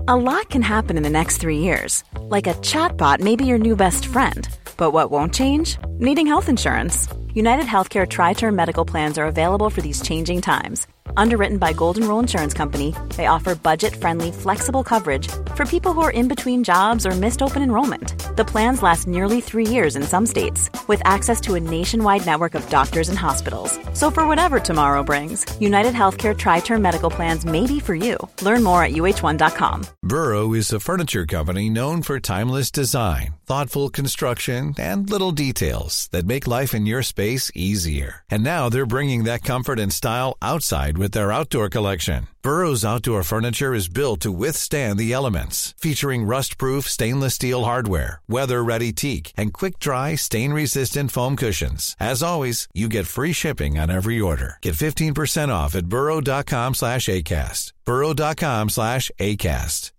A lot can happen in the next 3 years. Like a chatbot may be your new best friend. But what won't change? Needing health insurance. United Healthcare Tri-Term Medical Plans are available for these changing times. Underwritten by Golden Rule Insurance Company, they offer budget-friendly, flexible coverage for people who are in between jobs or missed open enrollment. The plans last nearly 3 years in some states, with access to a nationwide network of doctors and hospitals. So for whatever tomorrow brings, United Healthcare Tri-Term Medical Plans may be for you. Learn more at uh1.com. Burrow is a furniture company known for timeless design, thoughtful construction, and little details that make life in your space easier. And now they're bringing that comfort and style outside with their outdoor collection. Burrow's outdoor furniture is built to withstand the elements, featuring rust-proof stainless steel hardware, weather-ready teak, and quick-dry, stain-resistant foam cushions. As always, you get free shipping on every order. Get 15% off at burrow.com/ACAST. burrow.com/ACAST.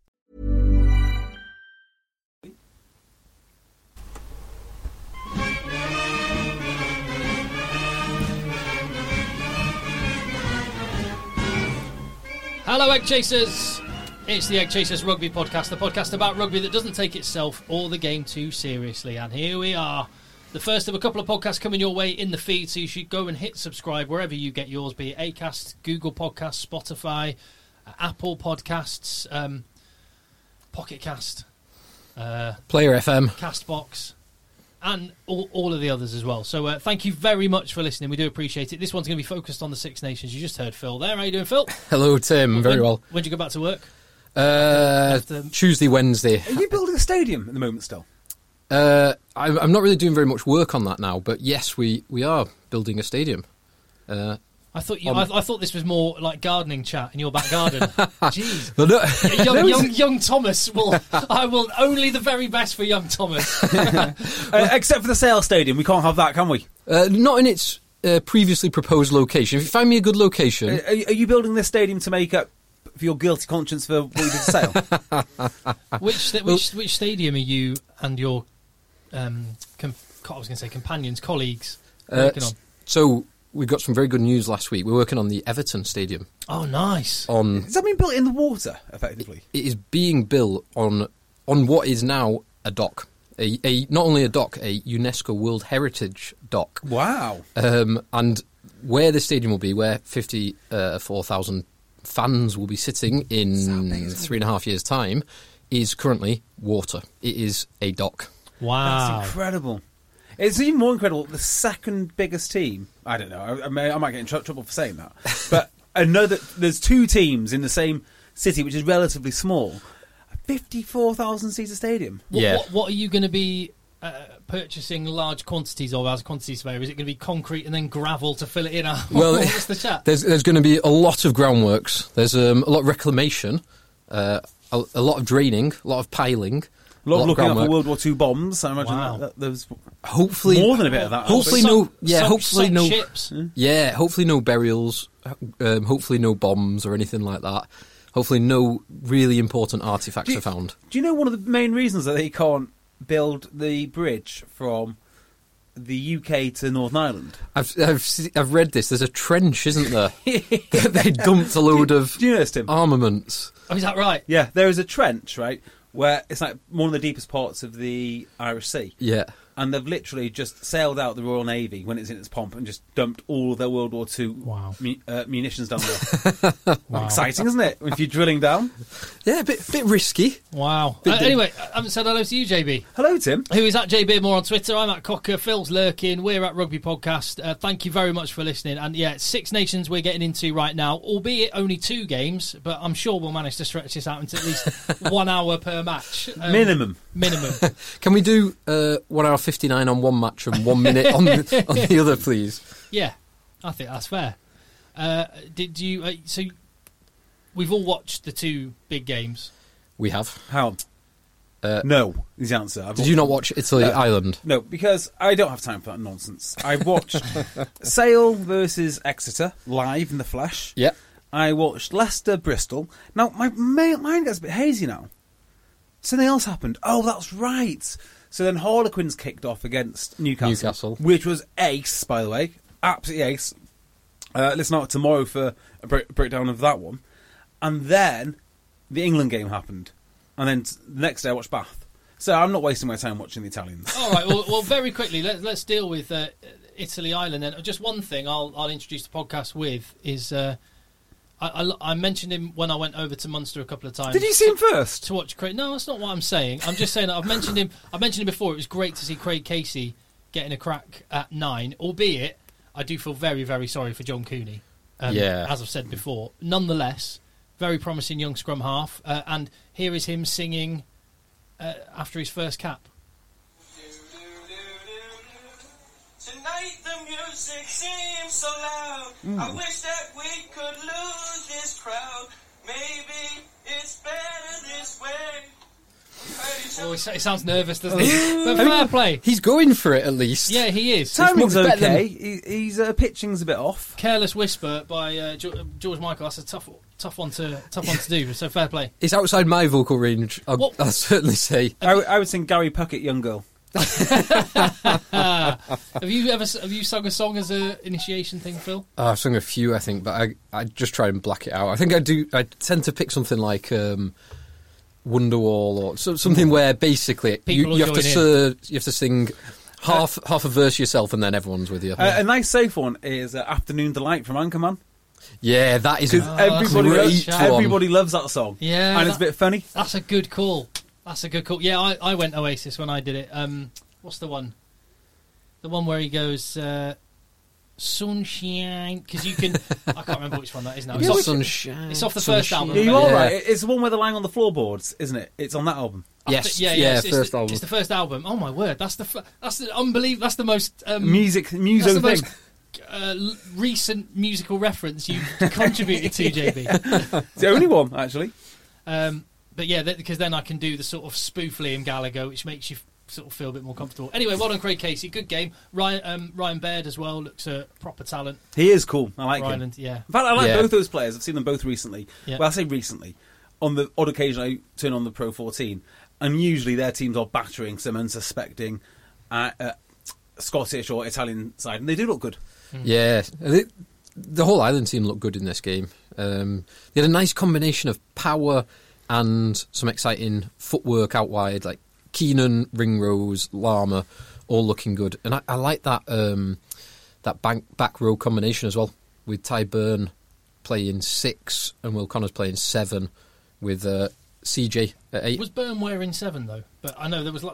Hello, Egg Chasers! It's the Egg Chasers Rugby Podcast, the podcast about rugby that doesn't take itself or the game too seriously. And here we are, the first of a couple of podcasts coming your way in the feed, so you should go and hit subscribe wherever you get yours, be it Acast, Google Podcasts, Spotify, Apple Podcasts, Pocket Cast, Player FM, Castbox, and all of the others as well. So thank you very much for listening. We do appreciate it. This one's going to be focused on the Six Nations. You just heard Phil there. How you doing, Phil? Hello, Tim. Very well. When did you go back to work? Tuesday, Wednesday. Are you building a stadium at the moment still? I'm not really doing very much work on that now, but yes, we are building a stadium. I thought this was more like gardening chat in your back garden. Jeez, young Thomas I will only the very best for young Thomas. Except for the Sale Stadium, we can't have that, can we? Not in its previously proposed location. If you find me a good location, are you building this stadium to make up for your guilty conscience for what you did to Sale? Which stadium are you and your colleagues working on? So we got some very good news last week. We're working on the Everton Stadium. Oh, nice. Has that been built in the water, effectively? It is being built on what is now a dock. Not only a dock, a UNESCO World Heritage dock. Wow. And where the stadium will be, where 54,000 fans will be sitting in 3.5 years' time, is currently water. It is a dock. Wow. That's incredible. It's even more incredible. The second biggest team, I don't know, I might get in trouble for saying that, but I know that there's two teams in the same city, which is relatively small. 54,000 seater stadium. What are you going to be purchasing large quantities of as a quantity surveyor? Is it going to be concrete and then gravel to fill it in? Well, what's the chat? There's going to be a lot of groundworks. There's a lot of reclamation, a lot of draining, a lot of piling. A lot of looking out for World War II bombs. I imagine that there's hopefully more than a bit of that. Hopefully no ships. Yeah, hopefully no burials. Hopefully no bombs or anything like that. Hopefully no really important artefacts are found. Do you know one of the main reasons that they can't build the bridge from the UK to Northern Ireland? I've read this. There's a trench, isn't there? They dumped a load of Do you know this, Tim? armaments. Oh, is that right? Yeah, there is a trench, right, where it's like one of the deepest parts of the Irish Sea. Yeah. And they've literally just sailed out the Royal Navy when it's in its pomp and just dumped all of their World War II munitions down there. Wow. Exciting, isn't it? If you're drilling down. Yeah, a bit risky. Wow. Anyway, I haven't said hello to you, JB. Hello, Tim. Who is at JBeardmore on Twitter. I'm at Cocker. Phil's lurking. We're at Rugby Podcast. Thank you very much for listening. And yeah, Six Nations we're getting into right now, albeit only 2 games, but I'm sure we'll manage to stretch this out into at least 1 hour per match. Minimum. Can we do 1 hour 59 on one match and 1 minute on the other, please? Yeah, I think that's fair. Did you? So we've all watched the 2 big games. We have. How? No, is the answer. Did you not watch Italy-Ireland? No, because I don't have time for that nonsense. I watched Sale versus Exeter live in the flesh. Yeah. I watched Leicester-Bristol. Now, my mind gets a bit hazy now. Something else happened. Oh, that's right. So then Harlequins kicked off against Newcastle. Which was ace, by the way. Absolutely ace. Listen out tomorrow for a breakdown of that one. And then the England game happened. and then the next day I watch Bath. So I'm not wasting my time watching the Italians. All right. Well, very quickly, let's deal with Italy, Ireland. Then just one thing I'll introduce the podcast with is I mentioned him when I went over to Munster a couple of times. Did you see him first to watch Craig? No, that's not what I'm saying. I'm just saying that I've mentioned him. I've mentioned him before. It was great to see Craig Casey getting a crack at 9, albeit I do feel very, very sorry for John Cooney. As I've said before. Nonetheless, very promising young scrum half, and here is him singing after his first cap. Tonight the music seems so loud. I wish that we could lose this crowd. Maybe it's better this way. Oh, he sounds nervous, doesn't he? But fair play. He's going for it at least. Yeah, he is. Timing's okay. He's pitching's a bit off. Careless Whisper by George Michael. That's a tough one to do. So fair play. It's outside my vocal range. I'll certainly say. I would sing Gary Puckett, Young Girl. Have you sung a song as an initiation thing, Phil? I've sung a few, I think, but I just try and black it out. I think I do. I tend to pick something like Wonderwall or something where basically you have to sing half a verse yourself and then everyone's with you. A nice safe one is Afternoon Delight from Anchorman. Yeah, that is everybody loves that song. Yeah, and it's a bit funny. That's a good call. Yeah, I went Oasis when I did it. What's the one? The one where he goes Sunshine, because you can. I can't remember which one that is now. It's Sunshine. It's off the first album. Yeah, you are right. It's the one where they're lying on the floorboards, isn't it? It's on that album. Yes, first album. It's the first album. Oh my word, that's the unbelievable. That's the most music thing. Most, recent musical reference you contributed to, JB. It's the only one, actually. But yeah, because then I can do the sort of spoof Liam Gallagher, which makes you sort of feel a bit more comfortable. Anyway, well done, Craig Casey. Good game. Ryan Baird as well looks a proper talent. He is cool. I like him. Yeah. In fact, I like both those players. I've seen them both recently. Yeah. Well, I say recently. On the odd occasion, I turn on the Pro 14, and usually their teams are battering some unsuspecting Scottish or Italian side, and they do look good. Yeah. The whole Ireland team looked good in this game. They had a nice combination of power and some exciting footwork out wide, like Keenan, Ringrose, Lama, all looking good. And I like that that back row combination as well, with Ty Byrne playing 6 and Will Connors playing 7, with CJ at 8. Was Byrne wearing 7 though? But I know there was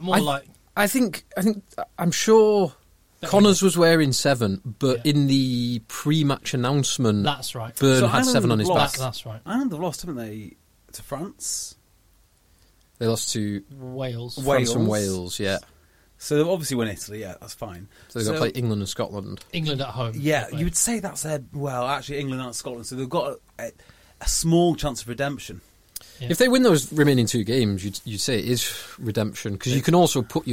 I'm sure Connors was wearing 7, but in the pre-match announcement, that's right. Byrne had 7 on his back. That's right. Ireland have lost, haven't they, to France? They lost to Wales. France and Wales, yeah. So they've obviously won Italy, yeah, that's fine. So they've got to play England and Scotland. England at home. Yeah, you would say that's their... Well, actually, England and Scotland, so they've got a small chance of redemption. Yeah. If they win those remaining 2 games, you'd say it is redemption, because you can also put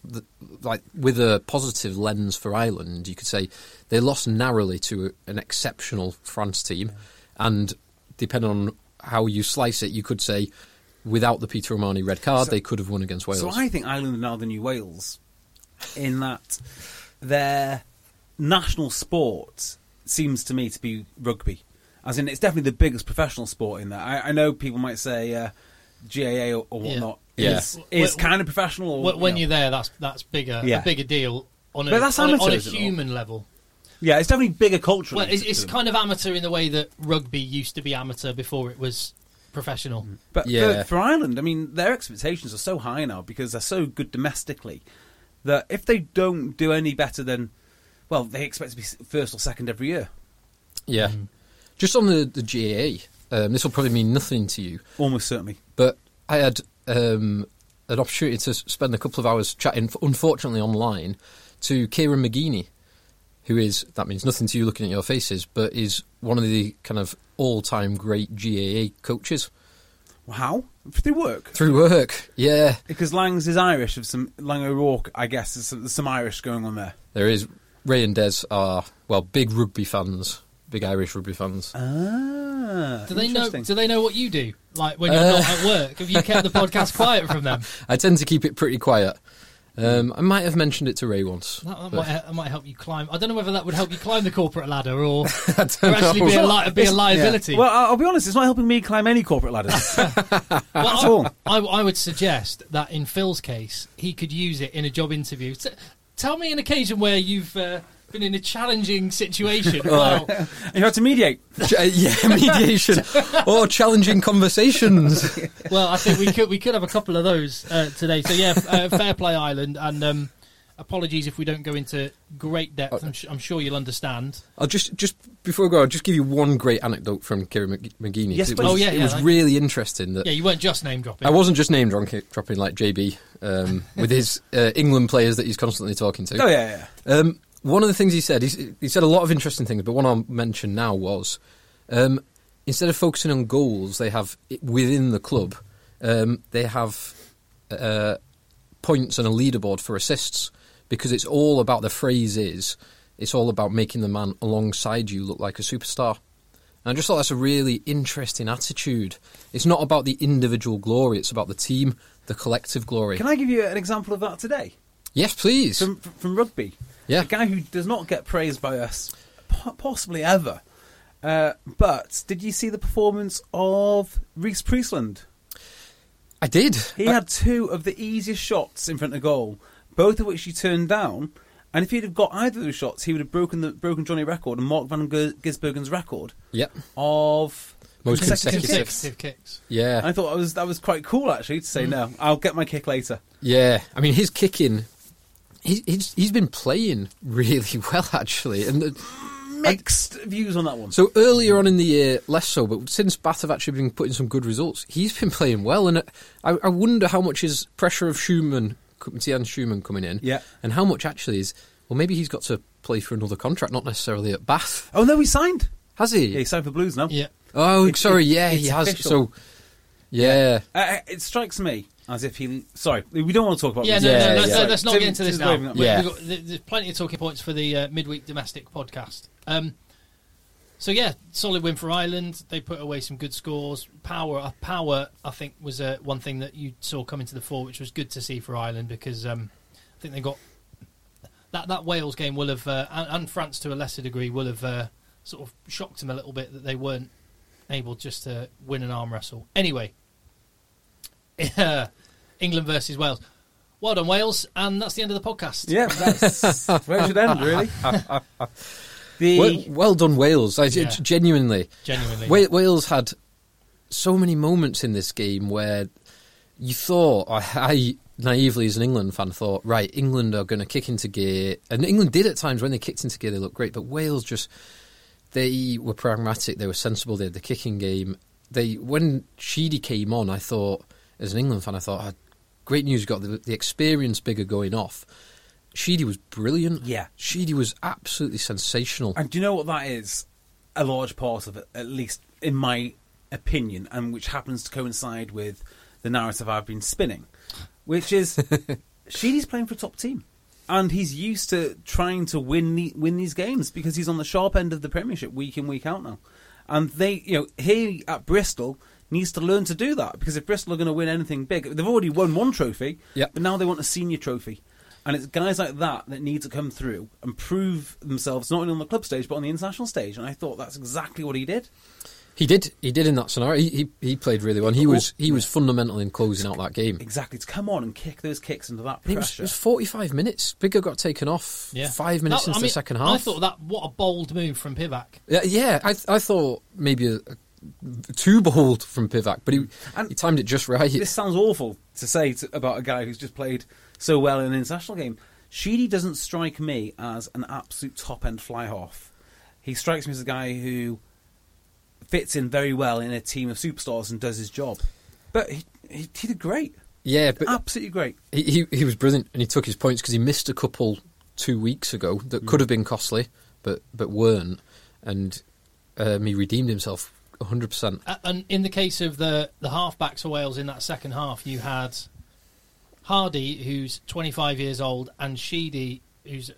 with a positive lens for Ireland, you could say they lost narrowly to an exceptional France team, and depending on how you slice it, you could say without the Peter O'Mahony red card, they could have won against Wales. So I think Ireland are now the new Wales, in that their national sport seems to me to be rugby. As in, it's definitely the biggest professional sport in there. I know people might say GAA or whatnot is kind of professional. Or, when you're there, that's bigger, a bigger deal on a human level. Yeah, it's definitely bigger culturally. Well, it's kind of amateur in the way that rugby used to be amateur before it was professional. But for Ireland, I mean, their expectations are so high now because they're so good domestically that if they don't do any better than, well, they expect to be first or second every year. Yeah. Just on the GAA, this will probably mean nothing to you. Almost certainly. But I had an opportunity to spend a couple of hours chatting, unfortunately online, to Kieran McGeeney, who is, that means nothing to you looking at your faces, but is one of the kind of all-time great GAA coaches. How? Through work? Through work, yeah. Because Langs is Irish, Lang O'Rourke, I guess, there's some Irish going on there. There is. Ray and Des are, well, big rugby fans. Big Irish rugby fans. Do they know what you do? Like when you're not at work? Have you kept the podcast quiet from them? I tend to keep it pretty quiet. I might have mentioned it to Ray once. That might help you climb. I don't know whether that would help you climb the corporate ladder or actually be a liability. Yeah. Well, I'll be honest, it's not helping me climb any corporate ladders. I would suggest that in Phil's case, he could use it in a job interview. Tell me an occasion where you've been in a challenging situation. Well, you had to mediate. Mediation or challenging conversations. Well, I think we could have a couple of those today. So fair play, Ireland, and apologies if we don't go into great depth. I'm sure you'll understand. I'll just before we go, I'll just give you one great anecdote from Kieran McGeeney. Yes, it was really interesting. That you weren't just name dropping. I wasn't just name dropping like JB with his England players that he's constantly talking to. Oh yeah. One of the things he said a lot of interesting things, but one I'll mention now was instead of focusing on goals, they have within the club they have points and a leaderboard for assists, because it's all about, the phrase is, it's all about making the man alongside you look like a superstar. And I just thought that's a really interesting attitude. It's not about the individual glory, it's about the team, the collective glory. Can I give you an example of that today? Yes, please. From rugby. Yeah. A guy who does not get praised by us, possibly ever. But did you see the performance of Reece Priestland? I did. He had two of the easiest shots in front of goal, both of which he turned down. And if he'd have got either of those shots, he would have broken Johnny record and Mark van Gisbergen's record of most consecutive kicks. Yeah. And I thought that was quite cool, actually, to say, no, I'll get my kick later. Yeah. I mean, his kicking, he's been playing really well, actually. And mixed views on that one. So earlier on in the year, less so, but since Bath have actually been putting some good results, he's been playing well. And I wonder how much is pressure of Tian Schumann coming in, and how much actually is, well, maybe he's got to play for another contract, not necessarily at Bath. Oh, no, he signed. Has he? Yeah, he signed for Blues now. Yeah. Oh, he has. Official. So, yeah. It strikes me as if he... Sorry, we don't want to talk about this. Let's not get into this now. There's plenty of talking points for the midweek domestic podcast. So, solid win for Ireland. They put away some good scores. Power, I think, was one thing that you saw coming to the fore, which was good to see for Ireland, because I think they got... That Wales game will have, and France to a lesser degree, will have sort of shocked them a little bit that they weren't able just to win an arm wrestle. Anyway, England versus Wales. Well done, Wales, and that's the end of the podcast. Yeah, that's where it should end, really. Well done, Wales. Genuinely. Wales had so many moments in this game where you thought, I naively as an England fan thought, right, England are going to kick into gear. And England did at times. When they kicked into gear, they looked great. But Wales they were pragmatic, they were sensible, they had the kicking game. When Sheedy came on, I thought, as an England fan, great news, you got the experience bigger going off. Sheedy was brilliant. Yeah. Sheedy was absolutely sensational. And do you know what that is? A large part of it, at least in my opinion, and which happens to coincide with the narrative I've been spinning, which is Sheedy's playing for a top team. And he's used to trying to win these games because he's on the sharp end of the Premiership week in, week out now. And he at Bristol needs to learn to do that, because if Bristol are going to win anything big, they've already won one trophy, but now they want a senior trophy. And it's guys like that need to come through and prove themselves not only on the club stage but on the international stage. And I thought that's exactly what he did. He did in that scenario. He played really well. He was fundamental in closing out that game. Exactly, to come on and kick those kicks into that pressure. It was 45 minutes. Bigger got taken off 5 minutes into the second half. I thought what a bold move from Pivac. Yeah, I thought maybe too bold from Pivac, but he timed it just right. This sounds awful to say about a guy who's just played so well in an international game. Sheedy doesn't strike me as an absolute top-end fly-half. He strikes me as a guy who fits in very well in a team of superstars and does his job. But he did great. Yeah, but absolutely great. He was brilliant, and he took his points because he missed a couple 2 weeks ago that could have been costly, but weren't, and he redeemed himself 100%. And in the case of the half-backs for Wales in that second half, you had Hardy, who's 25 years old, and Sheedy, who's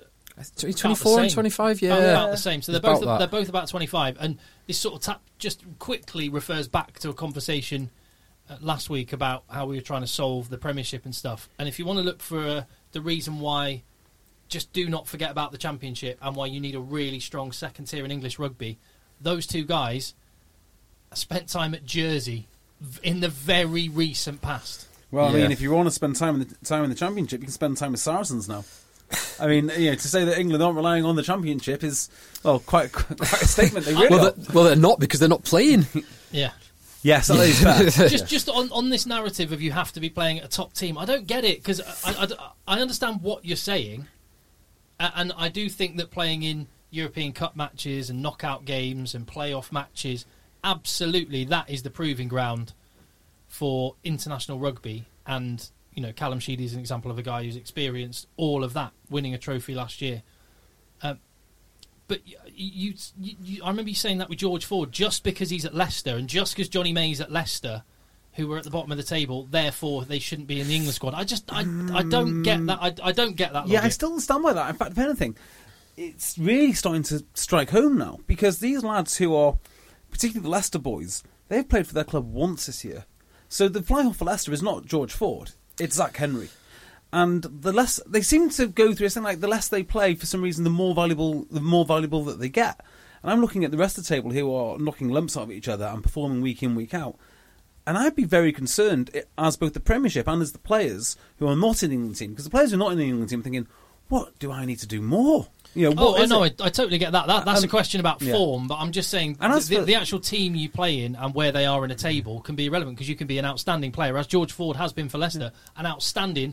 24 and 25, about the same. So they're both about 25, and this sort of tap just quickly refers back to a conversation last week about how we were trying to solve the Premiership and stuff. And if you want to look for the reason why. Just do not forget about the Championship and why you need a really strong second tier in English rugby. Those two guys spent time at Jersey in the very recent past. Well, I mean, if you want to spend time in the Championship, you can spend time with Saracens now. I mean, to say that England aren't relying on the Championship is, well, quite a statement. They really are. Well, they're not, because they're not playing. Yeah. Yes, that is fair. Just on this narrative of you have to be playing at a top team, I don't get it, because I understand what you're saying. And I do think that playing in European Cup matches and knockout games and playoff matches, absolutely, that is the proving ground for international rugby. And, Callum Sheedy is an example of a guy who's experienced all of that, winning a trophy last year. But I remember you saying that with George Ford, just because he's at Leicester and just because Johnny May's at Leicester, who were at the bottom of the table, therefore they shouldn't be in the England squad. I don't get that. I don't get that logic. Yeah, I still stand by that. In fact, if anything, it's really starting to strike home now, because these lads who are, particularly the Leicester boys, they've played for their club once this year. So the fly-half for Leicester is not George Ford, it's Zach Henry. And they seem to go through something like the less they play, for some reason, the more valuable that they get. And I'm looking at the rest of the table who are knocking lumps out of each other and performing week in, week out. And I'd be very concerned, as both the Premiership and as the players who are not in the England team, because the players who are not in the England team are thinking, what do I need to do more? I totally get that. That's a question about form, but I'm just saying the actual team you play in and where they are in a table can be irrelevant, because you can be an outstanding player, as George Ford has been for Leicester, an outstanding,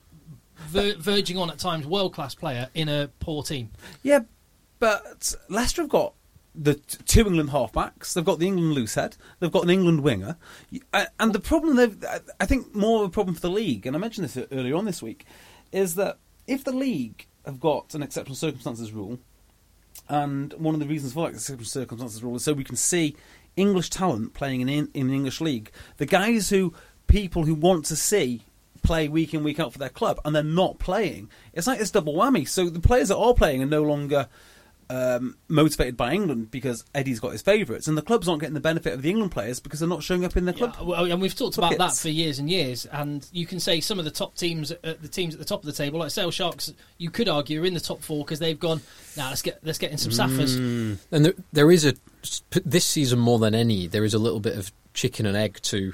verging on at times world-class player in a poor team. Yeah, but Leicester have got the two England halfbacks, they've got the England loosehead, they've got an England winger, and the problem, I think more of a problem for the league, and I mentioned this earlier on this week, is that if the league have got an exceptional circumstances rule, and one of the reasons for that exceptional circumstances rule is so we can see English talent playing in the English league, the people who want to see play week in, week out for their club, and they're not playing, it's like this double whammy. So the players that are playing are no longer motivated by England because Eddie's got his favourites, and the clubs aren't getting the benefit of the England players because they're not showing up in their club. And we've talked about that for years and years, and you can say some of the top teams, the teams at the top of the table, like Sale Sharks, you could argue are in the top four because they've gone, let's get in some Saffers. And there is this season more than any, there is a little bit of chicken and egg to,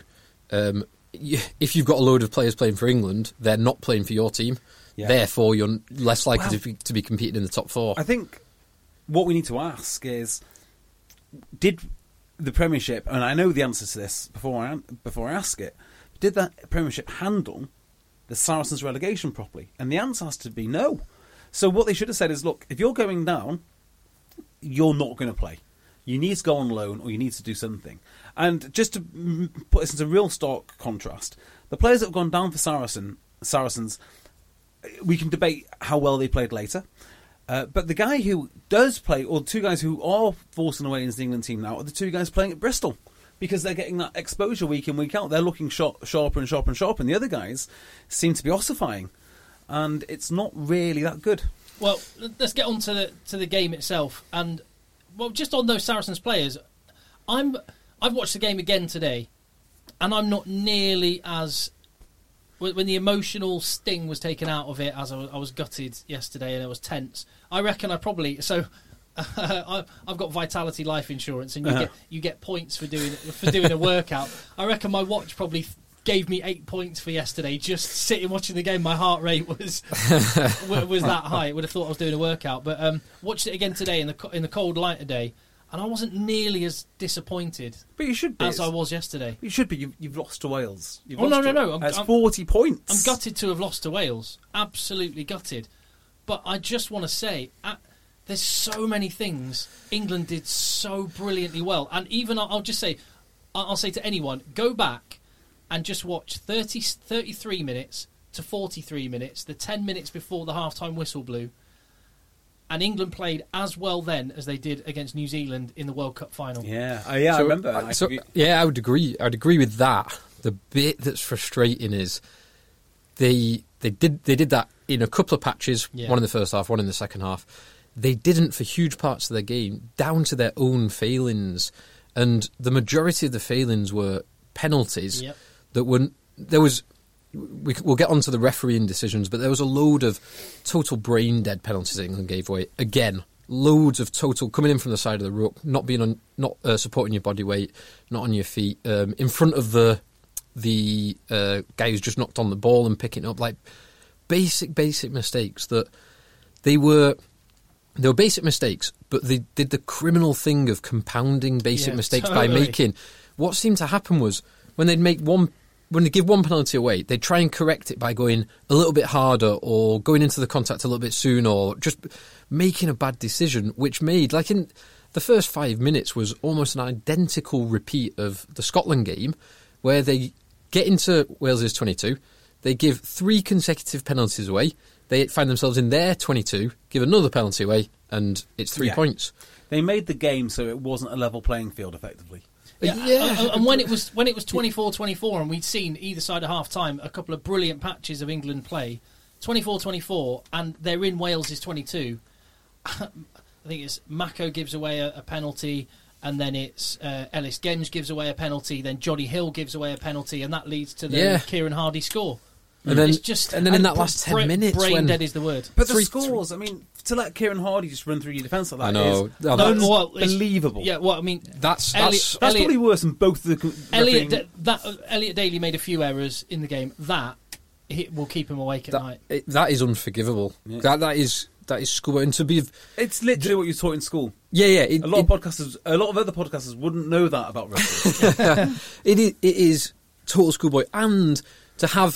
if you've got a load of players playing for England, they're not playing for your team, therefore you're less likely to be competing in the top four. I think what we need to ask is, did the Premiership, and I know the answer to this before I ask it, did that Premiership handle the Saracens relegation properly? And the answer has to be no. So what they should have said is, look, if you're going down, you're not going to play. You need to go on loan, or you need to do something. And just to put this into real stark contrast, the players that have gone down for Saracens, we can debate how well they played later. But the guy who does play, or the two guys who are forcing away into the England team now, are the two guys playing at Bristol, because they're getting that exposure week in, week out. They're looking sharper and sharper and sharper, and the other guys seem to be ossifying, and it's not really that good. Well, let's get on to the game itself, and just on those Saracens players, I've watched the game again today, and I'm not nearly as, when the emotional sting was taken out of it, as I was gutted yesterday and it was tense. I reckon I've got Vitality life insurance, and you get points for doing a workout. I reckon my watch probably gave me 8 points for yesterday. Just sitting watching the game, my heart rate was that high. I would have thought I was doing a workout, but watched it again today in the cold light of day, and I wasn't nearly as disappointed. But you should be, as I was yesterday. You should be. You've lost to Wales. No. That's 40 points. I'm gutted to have lost to Wales. Absolutely gutted. But I just want to say, there's so many things England did so brilliantly well, and even I'll just say, I'll say to anyone, go back and just watch 33 minutes to 43 minutes, the 10 minutes before the half-time whistle blew, and England played as well then as they did against New Zealand in the World Cup final. I remember. I would agree. I'd agree with that. The bit that's frustrating is they did that in a couple of patches, one in the first half, one in the second half. They didn't for huge parts of their game, down to their own failings, and the majority of the failings were penalties. Yep. There was we'll get onto the refereeing decisions, but there was a load of total brain dead penalties that England gave away. Again, loads of total coming in from the side of the ruck, not supporting your body weight, not on your feet, in front of the guy who's just knocked on the ball and picking it up, like basic mistakes that they were basic mistakes, but they did the criminal thing of compounding basic mistakes by making. What seemed to happen was when they give one penalty away, they'd try and correct it by going a little bit harder or going into the contact a little bit soon or just making a bad decision, which made, like in the first 5 minutes, was almost an identical repeat of the Scotland game, where they get into Wales's 22, they give 3 consecutive penalties away, they find themselves in their 22, give another penalty away, and it's 3 points. They made the game so it wasn't a level playing field, effectively. Yeah. And when it was 24-24 and we'd seen either side of half-time a couple of brilliant patches of England play, 24-24, and they're in Wales's 22, I think it's Mako gives away a penalty, and then it's Ellis Genge gives away a penalty, then Johnny Hill gives away a penalty, and that leads to the Kieran Hardy score. And then, it's just, and then in that last 10 minutes... Brain dead is the word. But the scores, I mean, to let Kieran Hardy just run through your defence like that I know. is unbelievable. Yeah, well, I mean... That's probably worse than both the... Elliot Daly made a few errors in the game. It will keep him awake at night. That is unforgivable. Yeah. That is school, and to be... It's literally what you taught in school. Yeah. A lot of other podcasters wouldn't know that about wrestling. It is total schoolboy, and to have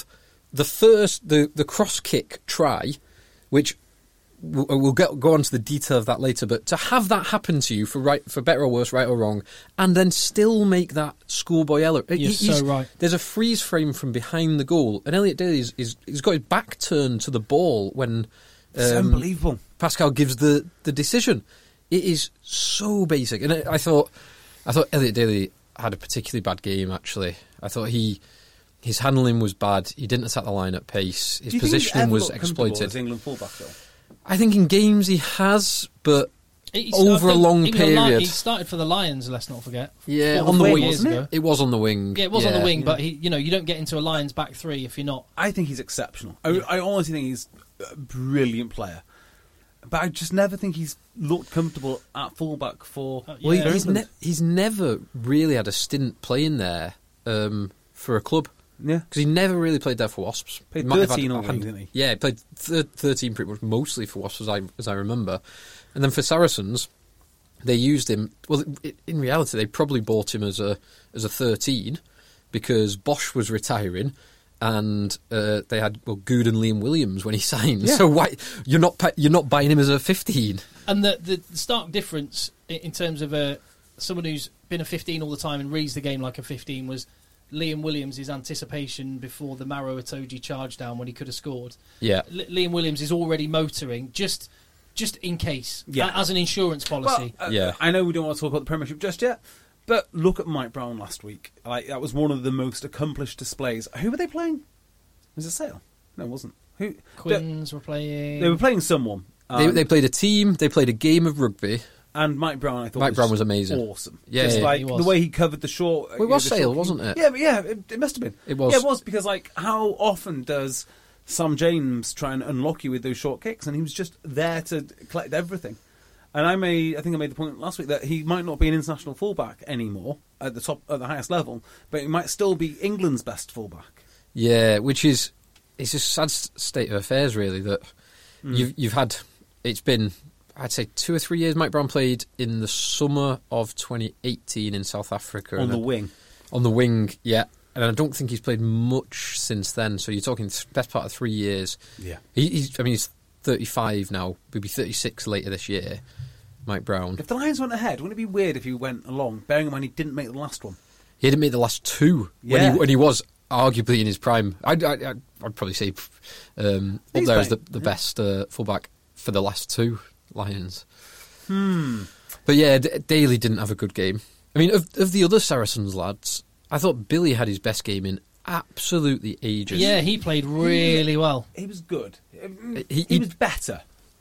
the cross kick try, which we'll go on to the detail of that later, but to have that happen to you for better or worse, right or wrong, and then still make that schoolboy error. You're so right. There's a freeze frame from behind the goal, and Elliot Daly he's got his back turned to the ball when it's unbelievable. Pascal gives the decision. It is so basic, and I thought Elliot Daly had a particularly bad game. Actually, I thought his handling was bad. He didn't attack the line at pace. His positioning was exploited. As England fullback, though? I think in games he has, but over a long period. He started for the Lions, let's not forget. Yeah, on the wing, wasn't it? It was on the wing. Yeah, it was on the wing, but you don't get into a Lions back three if you're not. I think he's exceptional. I honestly think he's a brilliant player. But I just never think he's looked comfortable at fullback for... he's never really had a stint playing there for a club. Yeah. Because he never really played there for Wasps. Played 13 all league, didn't he? Yeah, he played 13 pretty much mostly for Wasps, as I remember. And then for Saracens, they used him... Well, in reality, they probably bought him as a 13 because Bosch was retiring and they had Good and Liam Williams when he signed. Yeah. So why you're not buying him as a 15? And the stark difference in terms of someone who's been a 15 all the time and reads the game like a 15 was... Liam Williams' anticipation before the Maro Itoje charge down when he could have scored. Yeah, Liam Williams is already motoring just in case, as an insurance policy. Well, I know we don't want to talk about the Premiership just yet, but look at Mike Brown last week. That was one of the most accomplished displays. Who were they playing? Was it Sale? No, it wasn't. Who? Quins were playing. They were playing someone. They played a team. They played a game of rugby. And Mike Brown, I thought, was amazing. Awesome. Yeah, just like the way he covered the short. Well, it was Sale, wasn't it? Yeah, it must have been. It was. Yeah, it was because how often does Sam James try and unlock you with those short kicks? And he was just there to collect everything. And I think I made the point last week that he might not be an international fullback anymore at the highest level, but he might still be England's best fullback. Yeah, which is it's a sad state of affairs, really. That you've had. It's been. I'd say 2 or 3 years. Mike Brown played in the summer of 2018 in South Africa. On the wing. On the wing, yeah. And I don't think he's played much since then. So you're talking best part of 3 years. Yeah. He's 35 now. He'll be 36 later this year, Mike Brown. If the Lions went ahead, wouldn't it be weird if he went along, bearing in mind he didn't make the last one? He didn't make the last two when he was arguably in his prime. I'd probably say up there as the best fullback for the last two Lions. But yeah, Daly didn't have a good game. I mean, of the other Saracens lads, I thought Billy had his best game in absolutely ages. Yeah, he played really well. He was good. He was better.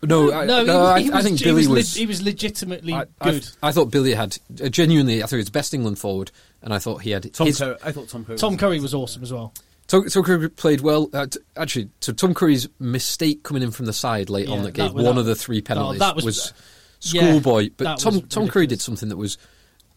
I think Billy was... He was legitimately good. I thought Billy had... Genuinely, I thought he was the best England forward, and I thought he had... I thought Tom Curry... Tom Curry was awesome as well. Tom Curry played well. Actually, so Tom Curry's mistake coming in from the side late on that gave one of the 3 penalties was schoolboy. But Tom Curry did something that was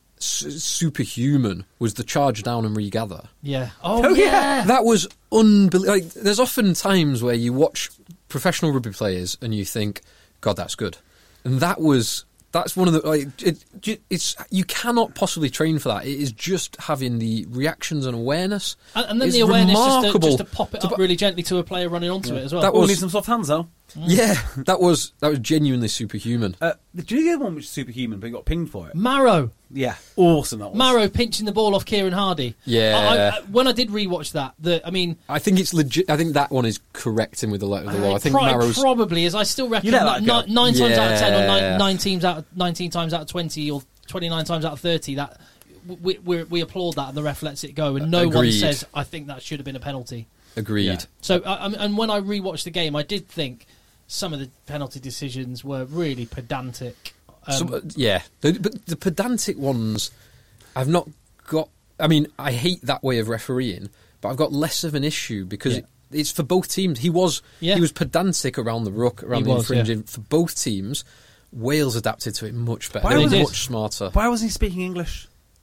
superhuman, was the charge down and regather. Yeah. Oh yeah. That was unbelievable. Like, there's often times where you watch professional rugby players and you think, God, that's good. And that's one of the it's you cannot possibly train for that. It is just having the reactions and awareness, and then it's the awareness remarkable. just to pop it up really gently to a player running onto it as well. That need some soft hands though. Yeah, that was genuinely superhuman. Do you get one which is superhuman, but he got pinged for it? Marrow. Yeah, awesome. That was. Marrow pinching the ball off Kieran Hardy. Yeah. When I did rewatch that, I think it's legit. I think that one is correct in with the letter of the law. I think Marrow's probably is. I still reckon 9 times out of 10 or 19 times out of 20 or 29 times out of 30 that we applaud that and the ref lets it go and no one says I think that should have been a penalty. Agreed. Yeah. So and when I rewatched the game, I did think some of the penalty decisions were really pedantic. But the pedantic ones, I've not got. I mean, I hate that way of refereeing, but I've got less of an issue because it's for both teams. He was pedantic around the ruck, around the infringing for both teams. Wales adapted to it much better. They were much smarter. Why wasn't he speaking English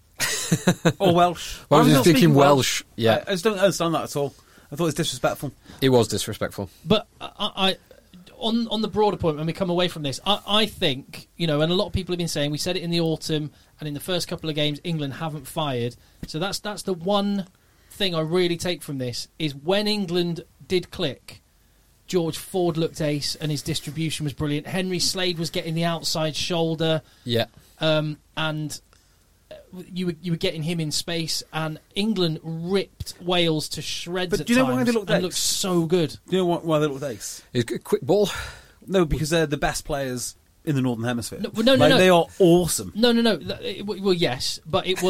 or Welsh? Why was he speaking Welsh? Yeah, I just don't understand that at all. I thought it was disrespectful. It was disrespectful. But I on the broader point, when we come away from this, I think, and a lot of people have been saying, we said it in the autumn and in the first couple of games, England haven't fired. So that's the one thing I really take from this, is when England did click, George Ford looked ace and his distribution was brilliant. Henry Slade was getting the outside shoulder. Yeah. And you were getting him in space, and England ripped Wales to shreds. But do you know why they looked ace? Looked so good. Do you know why they looked ace? It's a quick ball. No, because they're the best players in the Northern Hemisphere. No. They are awesome. No. Well, yes, but it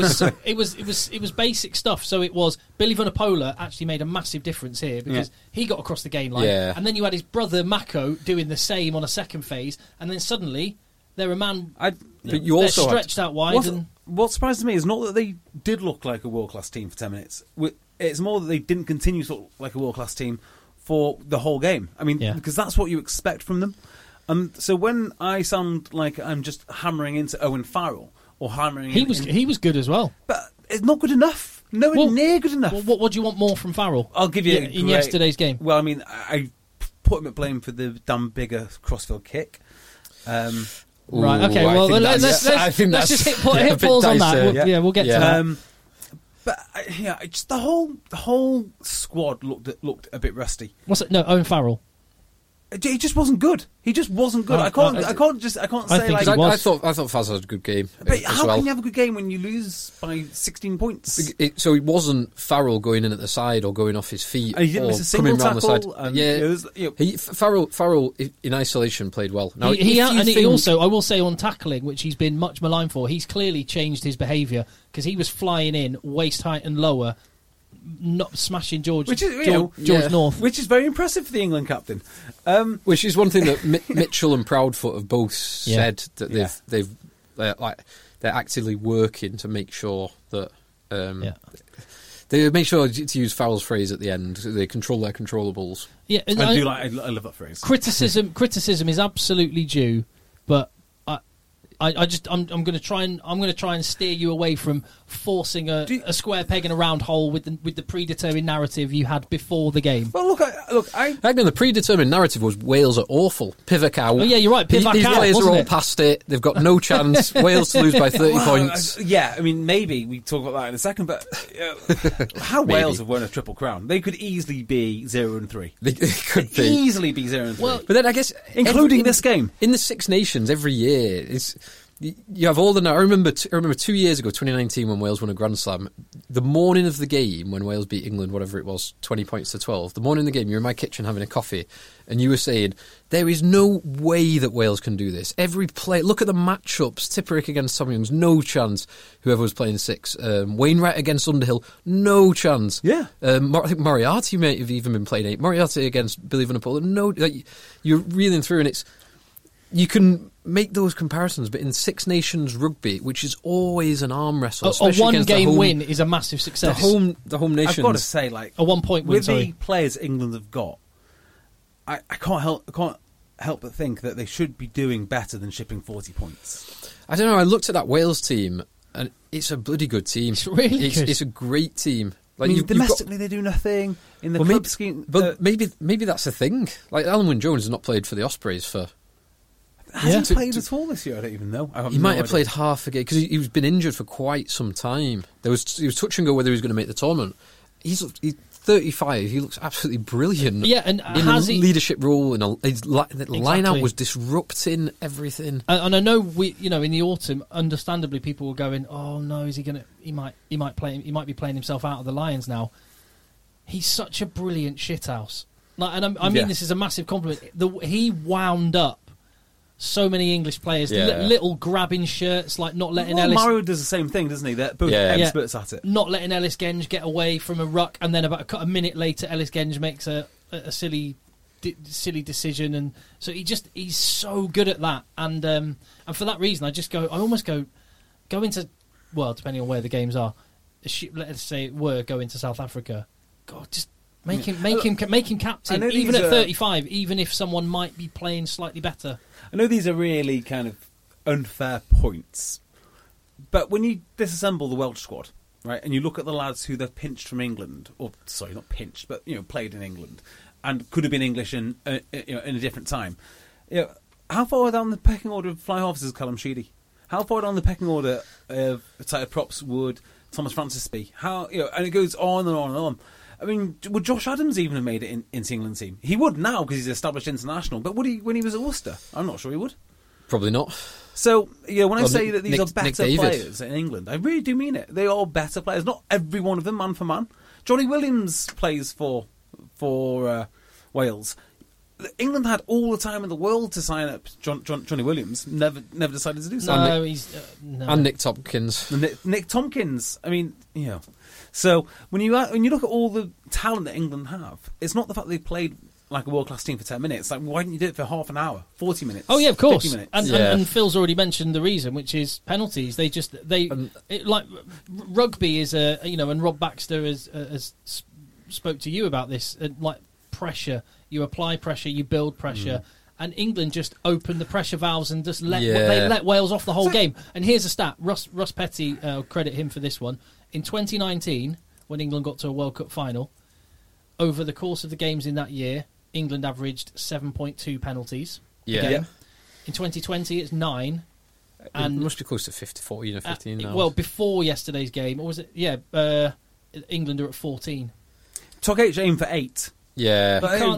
was basic stuff. So it was Billy Vunipola actually made a massive difference here because he got across the game line, and then you had his brother Mako doing the same on a second phase, and then suddenly they're a man. But you also stretched out wide. What surprises me is not that they did look like a world-class team for 10 minutes. It's more that they didn't continue to look like a world-class team for the whole game. I mean, because that's what you expect from them. So when I sound like I'm just hammering into Owen Farrell or hammering, he was good as well, but it's not good enough. Nowhere near good enough. What do you want more from Farrell? I'll give you in yesterday's game. Well, I mean, I put him at blame for the damn bigger crossfield kick. Right. Okay. Well, let's just hit pause on that. We'll get to that. But just the whole squad looked a bit rusty. What's it? No, Owen Farrell. He just wasn't good. He just wasn't good. I can't say like. I thought Faz had a good game. But how can you have a good game when you lose by 16 points? So it wasn't Farrell going in at the side or going off his feet and he didn't or miss a single coming tackle. Around the side. Farrell in isolation played well. Now, he also, I will say, on tackling, which he's been much maligned for, he's clearly changed his behaviour because he was flying in waist height and lower, not smashing George North, which is very impressive for the England captain. Which is one thing that Mitchell and Proudfoot have both said, that they're actively working to make sure that they make sure, to use Farrell's phrase at the end, they control their controllables. Yeah, I love that phrase. Criticism is absolutely due, but I'm going to try and steer you away from forcing a square peg in a round hole with the predetermined narrative you had before the game. Well, the predetermined narrative was Wales are awful. Pivot-Cow. Oh yeah, you're right. These players are all past it. They've got no chance. Wales to lose by 30 points. I mean, maybe we talk about that in a second. But how Wales have won a Triple Crown? They could easily be 0-3. They could easily be 0-3. Well, but then I guess including this game in the Six Nations every year is. You have all the. I remember 2 years ago, 2019, when Wales won a Grand Slam. The morning of the game, when Wales beat England, whatever it was, 20 points to 12. The morning of the game, you were in my kitchen having a coffee, and you were saying there is no way that Wales can do this. Every play, look at the matchups: Tipperick against Tom Youngs, no chance. Whoever was playing six, Wainwright against Underhill, no chance. Yeah, I think Moriarty may have even been playing 8. Moriarty against Billy Vunipola, no. You're reeling through, and it's. you can make those comparisons, but in Six Nations rugby, which is always an arm wrestle, a one-game win is a massive success. The home nations. I've got to say, like, a 1-point win. With the players England have got, I can't help but think that they should be doing better than shipping 40 points. I don't know. I looked at that Wales team, and it's a bloody good team. It's really good. It's a great team. Like, I mean, domestically, they do nothing. In the club scheme... But maybe that's the thing. Like, Alan Wynne-Jones has not played for the Ospreys for... Has he played at all this year? I don't even know. He might have played half a game, because he's been injured for quite some time. He was touch and go whether he was going to make the tournament. He's 35. He looks absolutely brilliant. Yeah, and in a leadership role, his line out was disrupting everything. And I know in the autumn, understandably, people were going, "Oh no, is he going to? He might be playing himself out of the Lions now." He's such a brilliant shithouse. Like, and I mean this is a massive compliment. He wound up so many English players, little grabbing shirts, like not letting Ellis... Mario does the same thing, doesn't he? They're both experts at it. Not letting Ellis Genge get away from a ruck, and then about a minute later, Ellis Genge makes a silly decision, and so he's so good at that. And for that reason, I almost go into, well, depending on where the games are, let's say go into South Africa. God, just make him captain, even at 35, even if someone might be playing slightly better. I know these are really kind of unfair points, but when you disassemble the Welsh squad, right, and you look at the lads who they've pinched from England, or sorry, not pinched, but played in England, and could have been English in a different time. How far down the pecking order of flying officers is Callum Sheedy? How far down the pecking order of props would Thomas Francis be? And it goes on and on and on. I mean, would Josh Adams even have made it into the England team? He would now because he's established international. But would he when he was at Worcester? I'm not sure he would. Probably not. So, when I say that these are better players in England, I really do mean it. They are better players. Not every one of them, man for man. Johnny Williams plays for Wales. England had all the time in the world to sign up Johnny Williams. Never decided to do so. No, and Nick Tompkins. Nick Tompkins. I mean, So when you look at all the talent that England have, it's not the fact they played like a world-class team for 10 minutes. Like, why didn't you do it for half an hour, 40 minutes? Oh yeah, of course. 50 minutes? And Phil's already mentioned the reason, which is penalties. Like rugby is and Rob Baxter has spoke to you about this. Like pressure, you apply pressure, you build pressure. And England just opened the pressure valves and just let Wales off the whole game. And here's a stat: Russ Petty, credit him for this one. In 2019, when England got to a World Cup final, over the course of the games in that year, England averaged 7.2 penalties a game. In 2020, it's 9. And it must be close to 14 or 15 now. Well, before yesterday's game, or was it? Yeah, England are at 14. Talk H aim for 8. Yeah.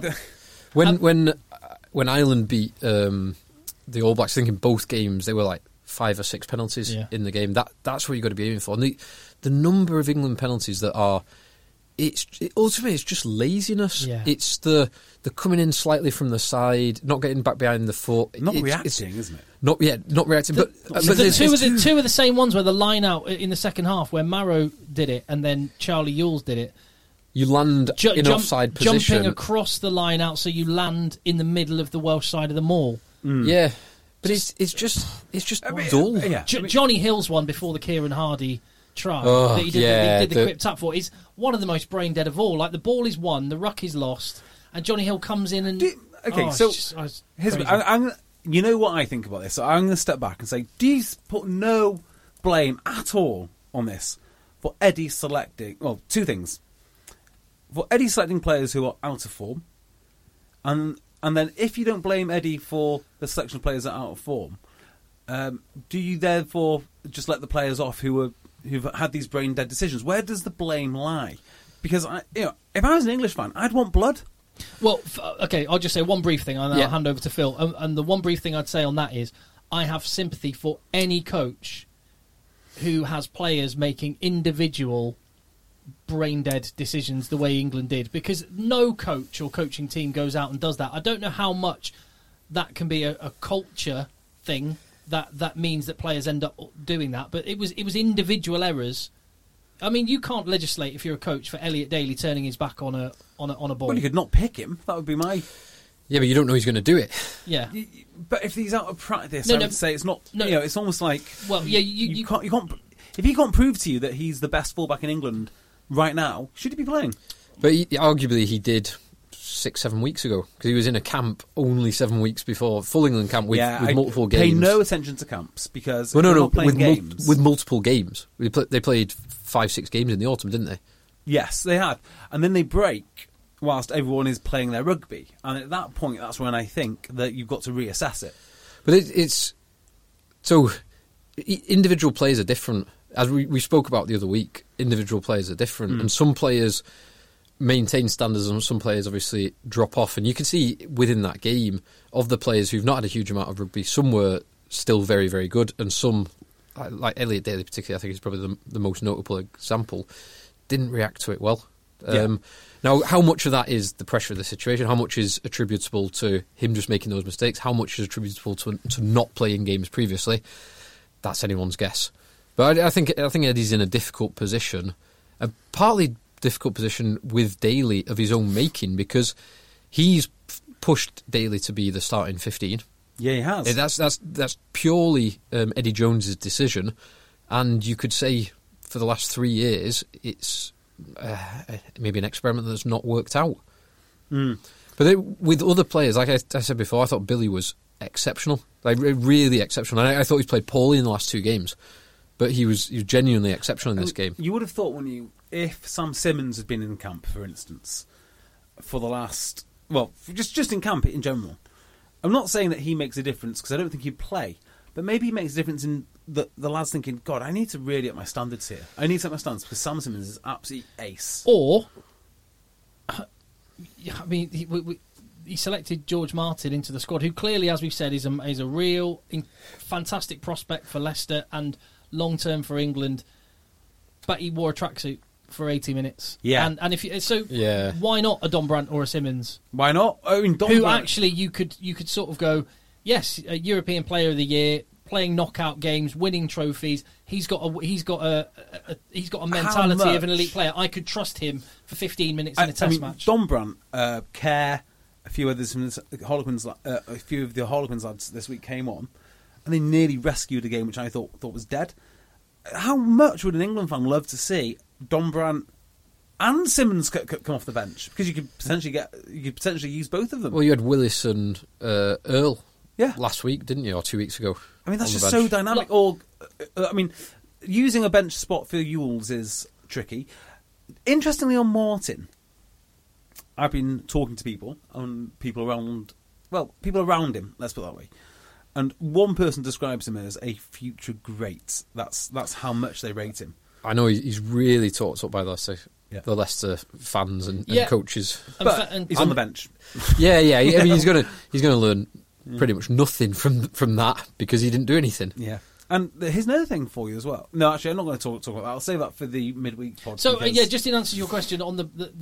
When Ireland beat the All Blacks, I think in both games they were like 5 or 6 penalties in the game. That's what you've got to be aiming for. And the number of England penalties that are, ultimately it's just laziness. Yeah. It's the coming in slightly from the side, not getting back behind the foot. Not reacting, isn't it? Not reacting. But two of the same ones where the line out in the second half where Marrow did it and then Charlie Ewells did it. You land in offside position. Jumping across the line out so you land in the middle of the Welsh side of the maul. Yeah. But it's just dull. Johnny Hill's one before the Kieran Hardy try that he did the quick tap for is one of the most brain dead of all. Like, the ball is won, the ruck is lost, and Johnny Hill comes in and... you know what I think about this? So I'm going to step back and say, do you put no blame at all on this for Eddie selecting... Well, two things. For Eddie selecting players who are out of form, and then if you don't blame Eddie for the selection of players that are out of form, do you therefore just let the players off who've had these brain dead decisions? Where does the blame lie? Because if I was an English fan, I'd want blood. Well, okay, I'll just say one brief thing, and then I'll hand over to Phil. And the one brief thing I'd say on that is, I have sympathy for any coach who has players making individual brain-dead decisions the way England did, because no coach or coaching team goes out and does that. I don't know how much that can be a culture thing that means that players end up doing that, but it was individual errors. I mean, you can't legislate if you're a coach for Elliot Daly turning his back on a ball. Well, you could not pick him. That would be my Yeah, but you don't know he's going to do it. Yeah. But if he's out of practice, No, I would say it's not. No. It's almost like. Well, yeah, you can't. If he can't prove to you that he's the best fullback in England right now, should he be playing? But arguably he did 6-7 weeks ago, because he was in a camp only 7 weeks before full England camp with multiple games. Pay no attention to camps because no, playing games with multiple games. They played 5-6 games in the autumn, didn't they? Yes, they had, and then they break whilst everyone is playing their rugby, and at that point, that's when I think that you've got to reassess it. But it's so individual players are different. As we spoke about the other week, individual players are different, and some players maintain standards and some players obviously drop off. And you can see within that game of the players who've not had a huge amount of rugby, some were still very, very good, and some, like Elliot Daly particularly, I think is probably the most notable example, didn't react to it well. Now, how much of that is the pressure of the situation? How much is attributable to him just making those mistakes? How much is attributable to not playing games previously? That's anyone's guess. But I think Eddie's in a difficult position, a partly difficult position with Daly of his own making, because he's pushed Daly to be the starting 15. Yeah, he has. That's purely Eddie Jones's decision, and you could say for the last 3 years it's maybe an experiment that's not worked out. But with other players, like I said before, I thought Billy was exceptional, like really exceptional. I thought he's played poorly in the last 2 games, but he was genuinely exceptional in this game. You would have thought if Sam Simmons had been in camp, for instance, for the last, just in camp in general. I'm not saying that he makes a difference because I don't think he'd play, but maybe he makes a difference in the lads thinking, God, I need to really up my standards here. I need to up my standards because Sam Simmons is absolutely ace. Or, I mean, he selected George Martin into the squad, who clearly, as we've said, is a real fantastic prospect for Leicester and long term for England. But he wore a tracksuit for 80 minutes. Yeah, and why not a Don Brandt or a Simmons? Why not? I mean, Don Brandt, actually you could sort of go, yes, a European Player of the Year, playing knockout games, winning trophies. He's got a mentality of an elite player. I could trust him for 15 minutes in a Test match. Don Brandt, Kerr, a few others from Harlequins, a few of the Harlequins lads this week came on, and they nearly rescued a game which I thought was dead. How much would an England fan love to see Don Brandt and Simmons come off the bench, because you could potentially use both of them? Well, you had Willis and Earl last week, didn't you, or 2 weeks ago? I mean, that's just so dynamic. Using a bench spot for Ewells is tricky. Interestingly, on Martin, I've been talking to people around him, let's put it that way. And one person describes him as a future great. That's how much they rate him. I know he's really talked up by the Leicester fans and coaches. But he's on the bench. Yeah. I mean, he's going to learn pretty much nothing from that, because he didn't do anything. Yeah. And here's another thing for you as well. No, actually, I'm not going to talk about that. I'll save that for the midweek pod. So, just in answer to your question on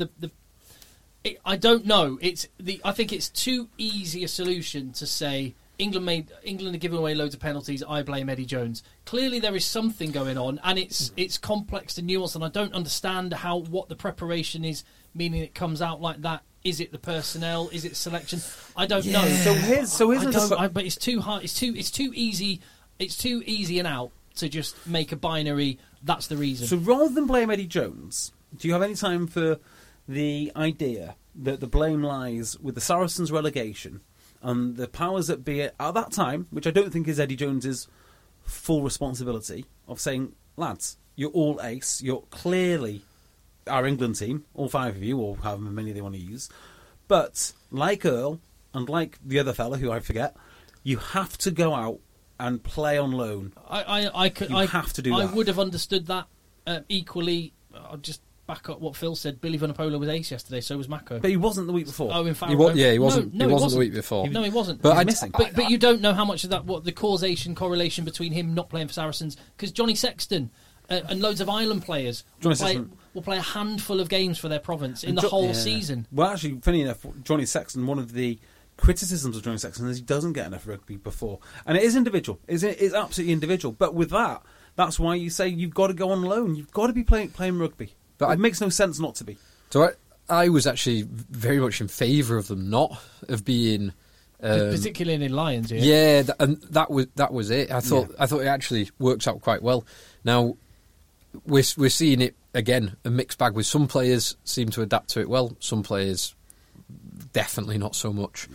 I don't know. I think it's too easy a solution to say England are giving away loads of penalties. I blame Eddie Jones. Clearly, there is something going on, and it's complex and nuanced, and I don't understand what the preparation is, meaning it comes out like that. Is it the personnel? Is it selection? I don't know. But it's too hard. It's too easy. It's too easy and out to just make a binary. That's the reason. So rather than blame Eddie Jones, do you have any time for the idea that the blame lies with the Saracens' relegation and the powers that be at that time, which I don't think is Eddie Jones's full responsibility, of saying, lads, you're all ace, you're clearly our England team, all 5 of you, or however many they want to use, but like Earl and like the other fella who I forget, you have to go out and play on loan. I have to do that. I would have understood that equally. I'll just back up what Phil said. Billy Vunipola was ace yesterday, so was Mako. But he wasn't the week before. Oh, in fact, he wasn't. No, he wasn't the week before. No, he wasn't. But he's missing. But you don't know how much of that, what the correlation between him not playing for Saracens, because Johnny Sexton and loads of Ireland players will play a handful of games for their province in the whole season. Well, actually, funny enough, Johnny Sexton, one of the criticisms of Johnny Sexton is he doesn't get enough rugby before, and it is individual. It's absolutely individual. But with that's why you say you've got to go on loan. You've got to be playing rugby. But it makes no sense not to be. So I was actually very much in favour of them not of being, particularly in Lions. And that was it. I thought it actually works out quite well. Now we're seeing it again, a mixed bag. With some players seem to adapt to it well, some players definitely not so much.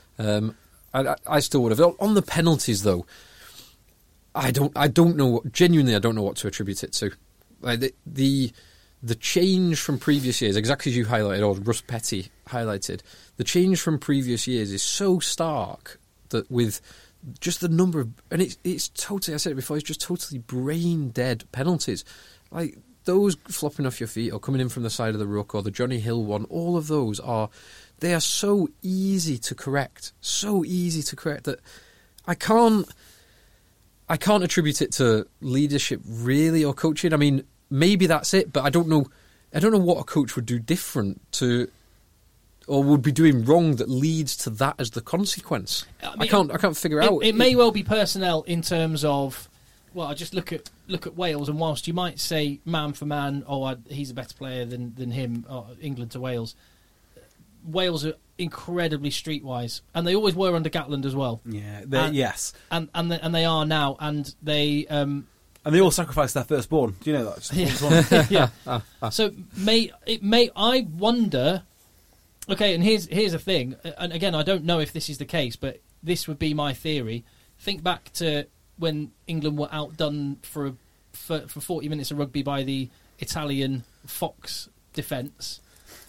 I still would have. On the penalties though, I don't know. Genuinely, I don't know what to attribute it to. Like the change from previous years, exactly as you highlighted, or Russ Petty highlighted, the change from previous years is so stark that with just the number of, and it's totally, I said it before, it's just totally brain dead penalties. Like those flopping off your feet or coming in from the side of the ruck or the Johnny Hill one, all of those they are so easy to correct that I can't attribute it to leadership really or coaching. I mean, maybe that's it, but I don't know what a coach would do different to, or would be doing wrong that leads to that as the consequence. I can't figure out. It may well be personnel in terms of, well, I just look at Wales, and whilst you might say man for man, he's a better player than him, England to Wales. Wales are incredibly streetwise, and they always were under Gatland as well. Yeah, yes, and they are now, and they. And they all sacrificed their firstborn. Do you know that? So I wonder. Okay, and here's a thing, and again, I don't know if this is the case, but this would be my theory. Think back to when England were outdone for 40 minutes of rugby by the Italian Fox defence,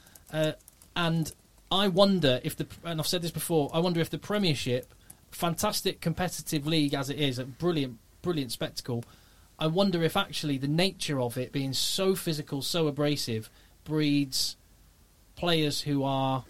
and I wonder if and I've said this before, I wonder if the Premiership, fantastic competitive league as it is, a brilliant spectacle. I wonder if actually the nature of it being so physical, so abrasive, breeds players who are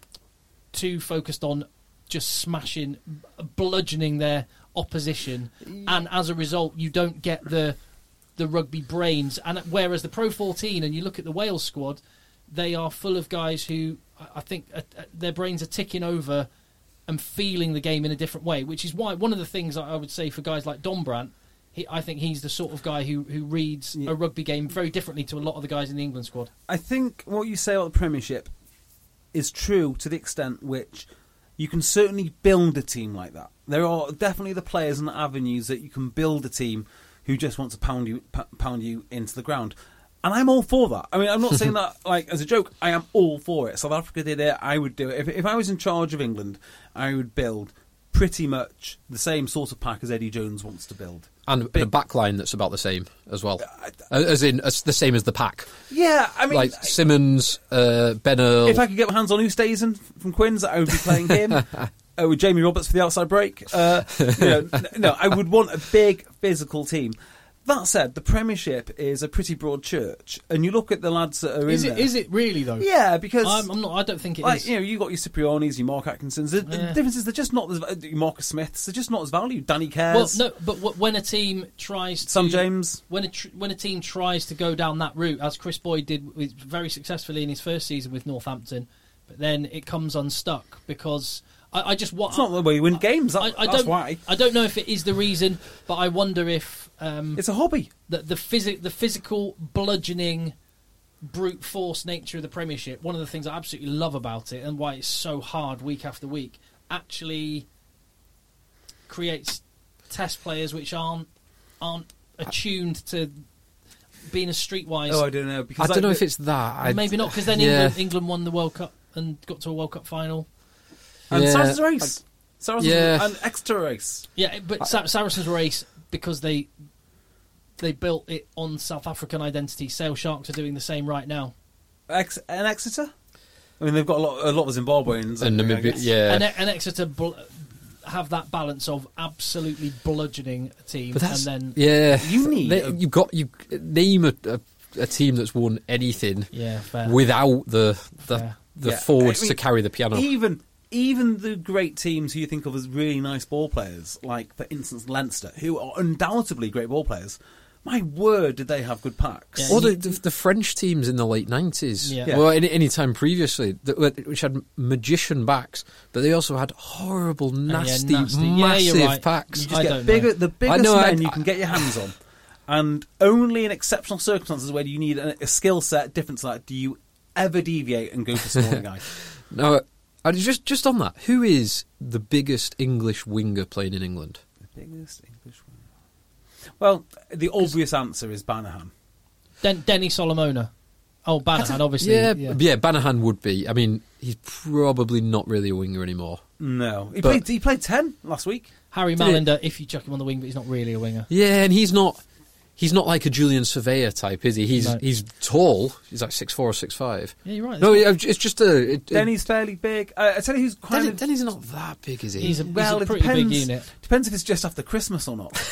too focused on just smashing, bludgeoning their opposition, and as a result you don't get the rugby brains. And whereas the Pro 14, and you look at the Wales squad, they are full of guys who I think their brains are ticking over and feeling the game in a different way, which is why one of the things I would say for guys like Dombrandt, I think he's the sort of guy who reads a rugby game very differently to a lot of the guys in the England squad. I think what you say about the Premiership is true to the extent which you can certainly build a team like that. There are definitely the players and the avenues that you can build a team who just want to pound you into the ground. And I'm all for that. I mean, I'm not saying that like as a joke. I am all for it. South Africa did it. I would do it. If I was in charge of England, I would build pretty much the same sort of pack as Eddie Jones wants to build. And a backline that's about the same as well. As the same as the pack. Yeah, I mean... Like Simmons, Ben Earl... If I could get my hands on Oosthuizen from Quins, I would be playing him. With Jamie Roberts for the outside break. No, I would want a big physical team. That said, the Premiership is a pretty broad church, and you look at the lads that are in there. Is it really though? Yeah, because I'm not. I don't think it is. You know, you got your Ciprianis, your Mark Atkinsons. The difference is they're just not as Marcus Smiths. They're just not as valued. Danny Cares. Well, no, but when a team tries to, Sam James, when a team tries to go down that route, as Chris Boyd did very successfully in his first season with Northampton, but then it comes unstuck because. It's not the way you win games. That's why. I don't know if it is the reason, but I wonder if it's a hobby. The physical bludgeoning, brute force nature of the Premiership. One of the things I absolutely love about it, and why it's so hard week after week, actually creates test players which aren't attuned to being a streetwise. Oh, I don't know. Because I don't know if it's that. Maybe not, because then England won the World Cup and got to a World Cup final. And Saracens race. And Exeter race. Yeah, but Saracens race, because they built it on South African identity. Sale Sharks are doing the same right now. And Exeter? I mean, they've got a lot of Zimbabweans. And Namibia, yeah. And Exeter have that balance of absolutely bludgeoning a team. But that's, and then... Yeah. You name a team that's won anything fair. without the forwards to carry the piano. Even the great teams who you think of as really nice ball players, like, for instance, Leinster, who are undoubtedly great ball players, my word, did they have good packs. Or the French teams in the late 90s. Yeah. Well, any time previously, which had magician backs, but they also had horrible, nasty. Massive packs. You just get the biggest men you can get your hands on. And only in exceptional circumstances where you need a skill set different to that do you ever deviate and go for smaller guy. No, just on that, who is the biggest English winger playing in England? The biggest English winger. Well, the obvious answer is Banahan. Denny Solomona. Oh, Banahan, obviously. Yeah, Banahan would be. I mean, he's probably not really a winger anymore. No. He played 10 last week. Harry Malinder, if you chuck him on the wing, but he's not really a winger. Yeah, and he's not like a Julian Surveyor type, is he? He's tall. He's like 6'4" or 6'5". Yeah, you're right. No, it's just a... Denny's fairly big. I tell you who's Denny's not that big, is he? He's a pretty big unit. Depends if it's just after Christmas or not.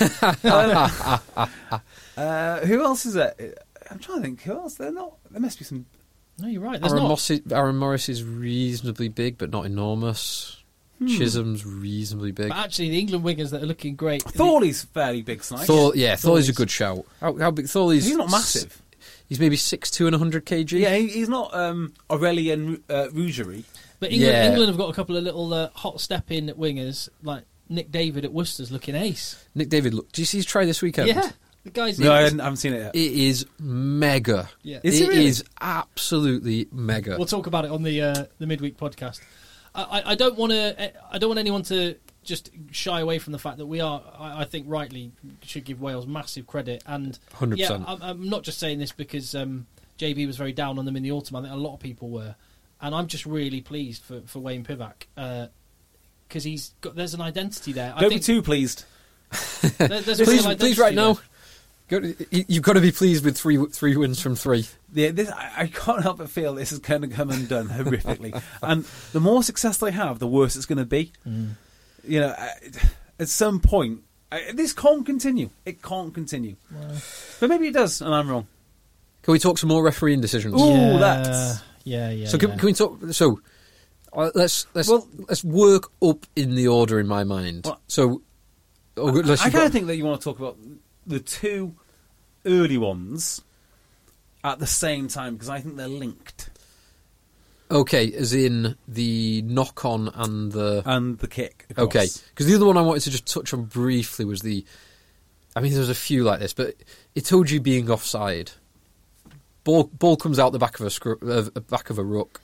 Who else is it? I'm trying to think. Who else? There must be some... No, you're right. Aaron Morris is reasonably big, but not enormous. Chisholm's reason'ly big. But actually, the England wingers that are looking great... Thorley's fairly big, Snipes. Thorley's a good shout. How big Thorley's... He's not massive. He's maybe 6'2" and 100 kg. Yeah, he's not Aurelien Rougerie. But England have got a couple of little hot step-in wingers, like Nick David at Worcester's looking ace. Nick David, look, do you see his try this weekend? Yeah. The guy's I haven't seen it yet. It is mega. Yeah. Is it really? Is absolutely mega. We'll talk about it on the midweek podcast. I don't want anyone to just shy away from the fact that we are, I think rightly, should give Wales massive credit. And 100%. Yeah, I'm not just saying this because JB was very down on them in the autumn. I think a lot of people were. And I'm just really pleased for Wayne Pivac because there's an identity there. Don't be too pleased. There's a real identity please right there. now. You've got to be pleased with three wins from 3. Yeah, I can't help but feel this is going to come undone horrifically. And the more success they have, the worse it's going to be. You know, at some point, this can't continue. It can't continue. Wow. But maybe it does, and I'm wrong. Can we talk some more refereeing decisions? Ooh, that's... Yeah. So can we talk... So let's work up in the order in my mind. Well, so... I kind of think that you want to talk about the two early ones at the same time because I think they're linked. Okay, as in the knock-on and the kick. Across. Okay, because the other one I wanted to just touch on briefly was there's a few like this, but Itoje being offside. Ball comes out the back of a ruck.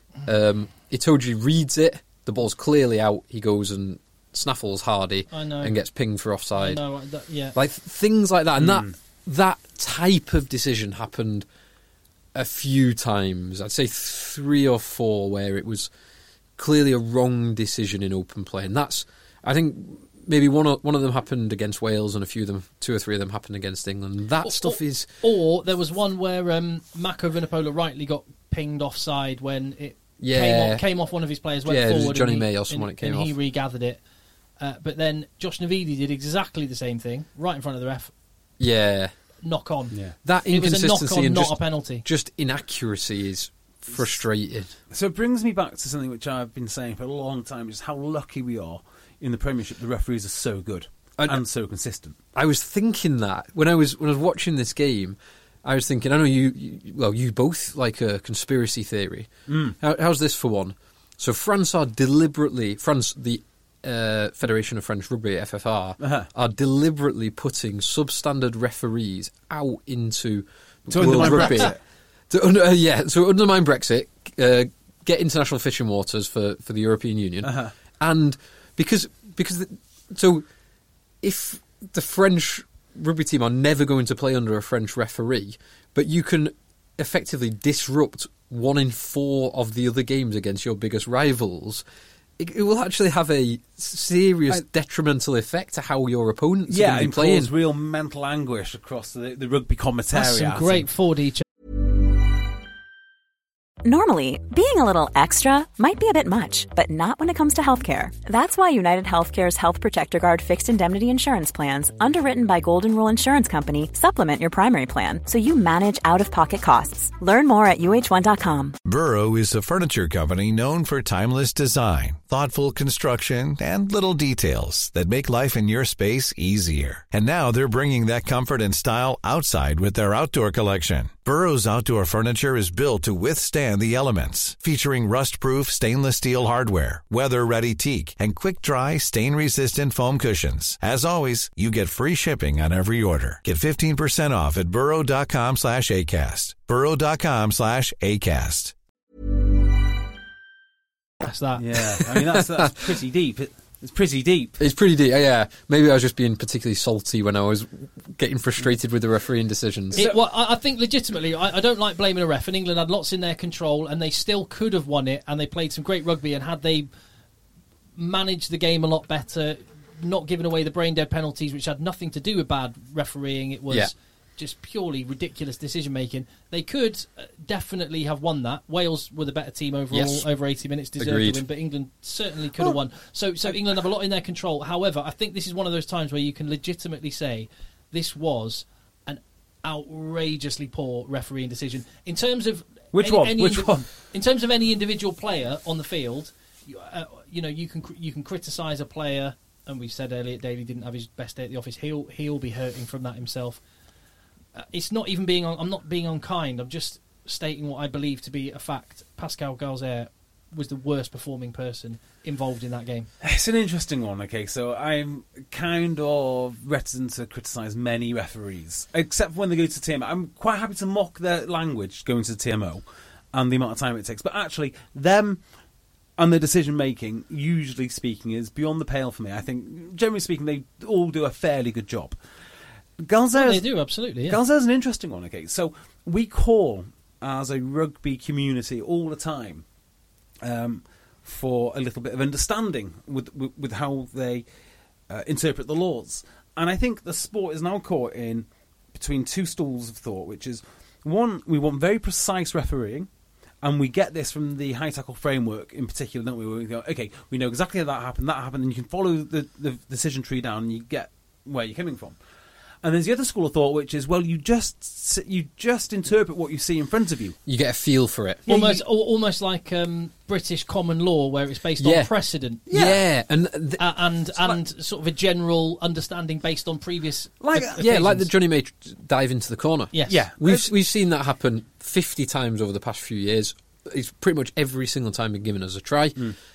Itoje reads it. The ball's clearly out. He goes and snaffles Hardy and gets pinged for offside. I know, like things like that, and that type of decision happened a few times. I'd say 3 or 4 where it was clearly a wrong decision in open play, and that's I think maybe one of them happened against Wales, and 2 or 3 of them happened against England. That stuff is. Or there was one where Mako Vunipola rightly got pinged offside when it came off one of his players, went forward. It was Johnny May or someone. It came off, and he regathered it. But then Josh Navidi did exactly the same thing, right in front of the ref. Yeah. Knock on. Yeah. That inconsistency, it was a knock on, and not a penalty. Just inaccuracy is frustrating. So it brings me back to something which I've been saying for a long time, just how lucky we are in the Premiership. The referees are so good and so consistent. I was thinking that when I was watching this game, I was thinking, I know you both like a conspiracy theory. How's this for one? So the Federation of French Rugby, FFR, are deliberately putting substandard referees out into world rugby. To undermine Brexit, get international fishing waters for the European Union, and because if the French rugby team are never going to play under a French referee, but you can effectively disrupt 1 in 4 of the other games against your biggest rivals. It will actually have a serious detrimental effect to how your opponents are going to be playing. Cause real mental anguish across the rugby commentary. That's some great 4D. Normally, being a little extra might be a bit much, but not when it comes to healthcare. That's why United Healthcare's Health Protector Guard fixed indemnity insurance plans, underwritten by Golden Rule Insurance Company, supplement your primary plan so you manage out-of-pocket costs. Learn more at uh1.com. Burrow is a furniture company known for timeless design, thoughtful construction, and little details that make life in your space easier. And now they're bringing that comfort and style outside with their outdoor collection. Burrow's outdoor furniture is built to withstand the elements, featuring rust-proof stainless steel hardware, weather-ready teak, and quick-dry, stain-resistant foam cushions. As always, you get free shipping on every order. Get 15% off at burrow.com/ACAST. burrow.com/ACAST. That's that. Yeah, I mean, that's pretty deep. It's pretty deep. It's pretty deep, yeah. Maybe I was just being particularly salty when I was getting frustrated with the refereeing decisions. I think legitimately, I don't like blaming a ref, and England had lots in their control, and they still could have won it, and they played some great rugby, and had they managed the game a lot better, not giving away the brain-dead penalties, which had nothing to do with bad refereeing, it was just purely ridiculous decision-making, they could definitely have won that. Wales were the better team overall, over 80 minutes, deserved to win, but England certainly could have won. So England have a lot in their control. However, I think this is one of those times where you can legitimately say this was an outrageously poor refereeing decision. In terms of Which one? In terms of any individual player on the field, you can criticise a player, and we said earlier Daly didn't have his best day at the office. He'll be hurting from that himself. It's not even I'm not being unkind. I'm just stating what I believe to be a fact. Pascal Galzer was the worst performing person involved in that game. It's an interesting one, okay? So I'm kind of reticent to criticise many referees, except for when they go to TMO. I'm quite happy to mock their language going to the TMO and the amount of time it takes. But actually, them and their decision-making, usually speaking, is beyond the pale for me. I think, generally speaking, they all do a fairly good job. They do, absolutely. Yeah. Galzer's an interesting one, okay? So we call, as a rugby community, all the time for a little bit of understanding with how they interpret the laws. And I think the sport is now caught in between two schools of thought, which is, one, we want very precise refereeing, and we get this from the high tackle framework in particular, don't we? We go, okay, we know exactly how that happened, and you can follow the decision tree down, and you get where you're coming from. And there's the other school of thought, which is, well, you just interpret what you see in front of you. You get a feel for it. Almost like British common law, where it's based on precedent. Yeah, and sort of a general understanding based on previous occasions. Like the Johnny May dive into the corner. Yes. Yeah, we've seen that happen 50 times over the past few years. It's pretty much every single time been given as a try.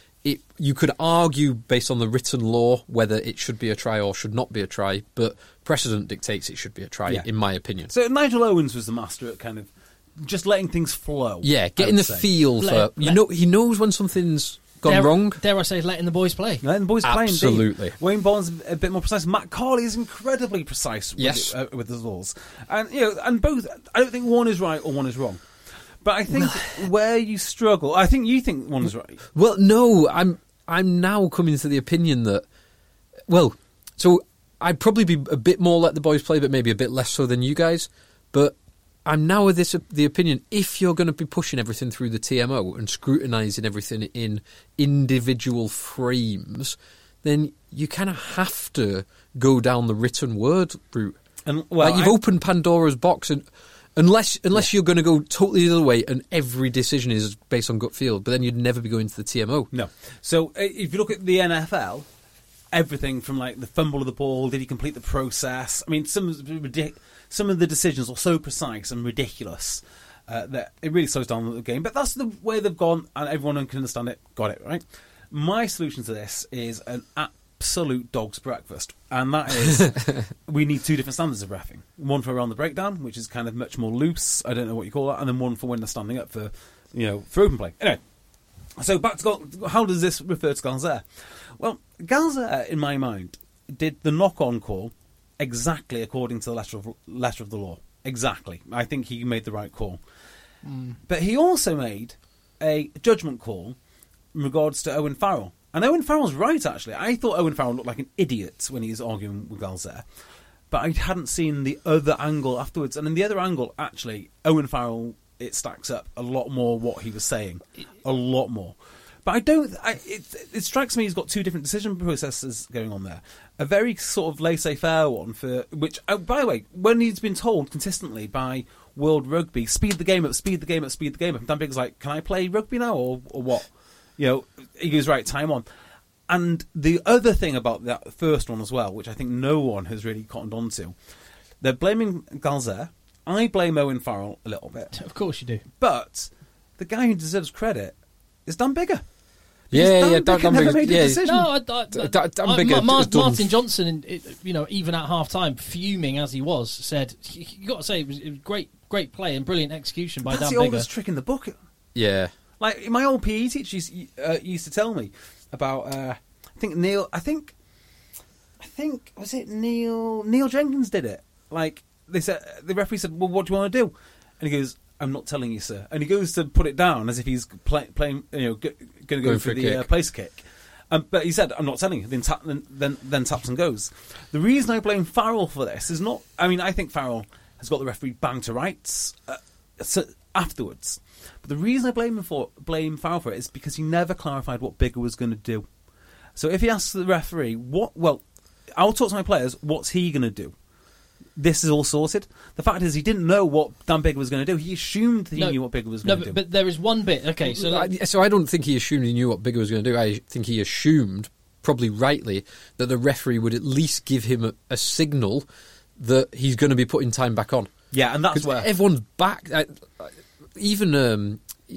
You could argue based on the written law whether it should be a try or should not be a try, but precedent dictates it should be a try, in my opinion. So Nigel Owens was the master at kind of just letting things flow. Yeah, getting the feel for... he knows when something's gone wrong. Dare I say, letting the boys play. Letting the boys play, indeed. Absolutely. Wayne Bond's a bit more precise. Matt Carley is incredibly precise with the laws. And, and both... I don't think one is right or one is wrong. But I think where you struggle... I think you think one is right. Well, no, I'm now coming to the opinion that... Well, so I'd probably be a bit more let the boys play, but maybe a bit less so than you guys. But I'm now with the opinion, if you're going to be pushing everything through the TMO and scrutinising everything in individual frames, then you kind of have to go down the written word route. And you've opened Pandora's box, and unless you're going to go totally the other way and every decision is based on gut feel, but then you'd never be going to the TMO. No. So if you look at the NFL, everything from like the fumble of the ball, did he complete the process? I mean, some of the decisions are so precise and ridiculous that it really slows down the game. But that's the way they've gone, and everyone can understand it. Got it, right? My solution to this is an absolute dog's breakfast, and that is we need two different standards of reffing. One for around the breakdown, which is kind of much more loose, I don't know what you call that, and then one for when they're standing up for open play. Anyway, so back to how does this refer to Galzer? Well, Galzer, in my mind, did the knock-on call exactly according to the letter of the law. Exactly. I think he made the right call. But he also made a judgment call in regards to Owen Farrell. And Owen Farrell's right, actually. I thought Owen Farrell looked like an idiot when he was arguing with Galzer. But I hadn't seen the other angle afterwards. And in the other angle, actually, Owen Farrell, it stacks up a lot more what he was saying. A lot more. But it strikes me he's got two different decision processes going on there. A very sort of laissez-faire one, for which, by the way, when he's been told consistently by World Rugby, speed the game up, speed the game up, speed the game up, and Dan Biggs like, can I play rugby now or what? He goes, right, time on. And the other thing about that first one as well, which I think no one has really cottoned on to, they're blaming Galzer I blame Owen Farrell a little bit. Of course you do. But the guy who deserves credit is Dan Biggar. Dan Biggar never Biggar, made a decision. No, Martin done... Johnson, even at half-time, fuming as he was, said, you got to say, it was great play and brilliant execution by Dan Biggar. That's the oldest trick in the book. Yeah. Like, my old PE teacher used to tell me about, I think was it Neil Jenkins did it. Like, they said, the referee said, well, what do you want to do? And he goes, I'm not telling you, sir. And he goes to put it down as if he's playing, going to go for the place kick. But he said, I'm not telling you. Then taps and goes. The reason I blame Farrell for this is not... I mean, I think Farrell has got the referee banged to rights afterwards. But the reason I blame Farrell for it is because he never clarified what Biggar was going to do. So if he asks the referee, I'll talk to my players, what's he going to do? This is all sorted. The fact is, he didn't know what Dan Biggar was going to do. He assumed he knew what Biggar was going to do. But there is one bit. Okay, so I don't think he assumed he knew what Biggar was going to do. I think he assumed, probably rightly, that the referee would at least give him a signal that he's going to be putting time back on. Yeah, and that's where everyone's back. Even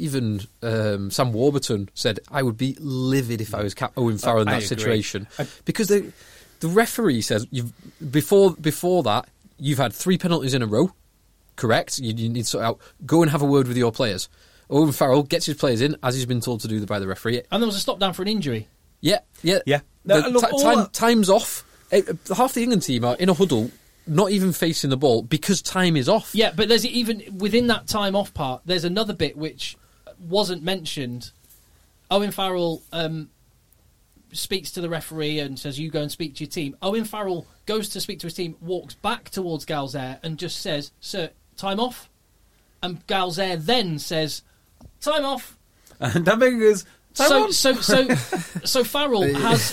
Sam Warburton said, "I would be livid if I was Owen Farrell in that situation," because the referee says before that. You've had 3 penalties in a row, correct? You need to sort out. Go and have a word with your players. Owen Farrell gets his players in, as he's been told to do by the referee. And there was a stop down for an injury. Yeah. Time's off. Half the England team are in a huddle, not even facing the ball, because time is off. Yeah, but there's even within that time off part, there's another bit which wasn't mentioned. Owen Farrell speaks to the referee and says, you go and speak to your team. Owen Farrell goes to speak to his team, walks back towards Galzaire and just says, sir, time off. And Galzaire then says, time off. And Dan Biggar goes, time on. So Farrell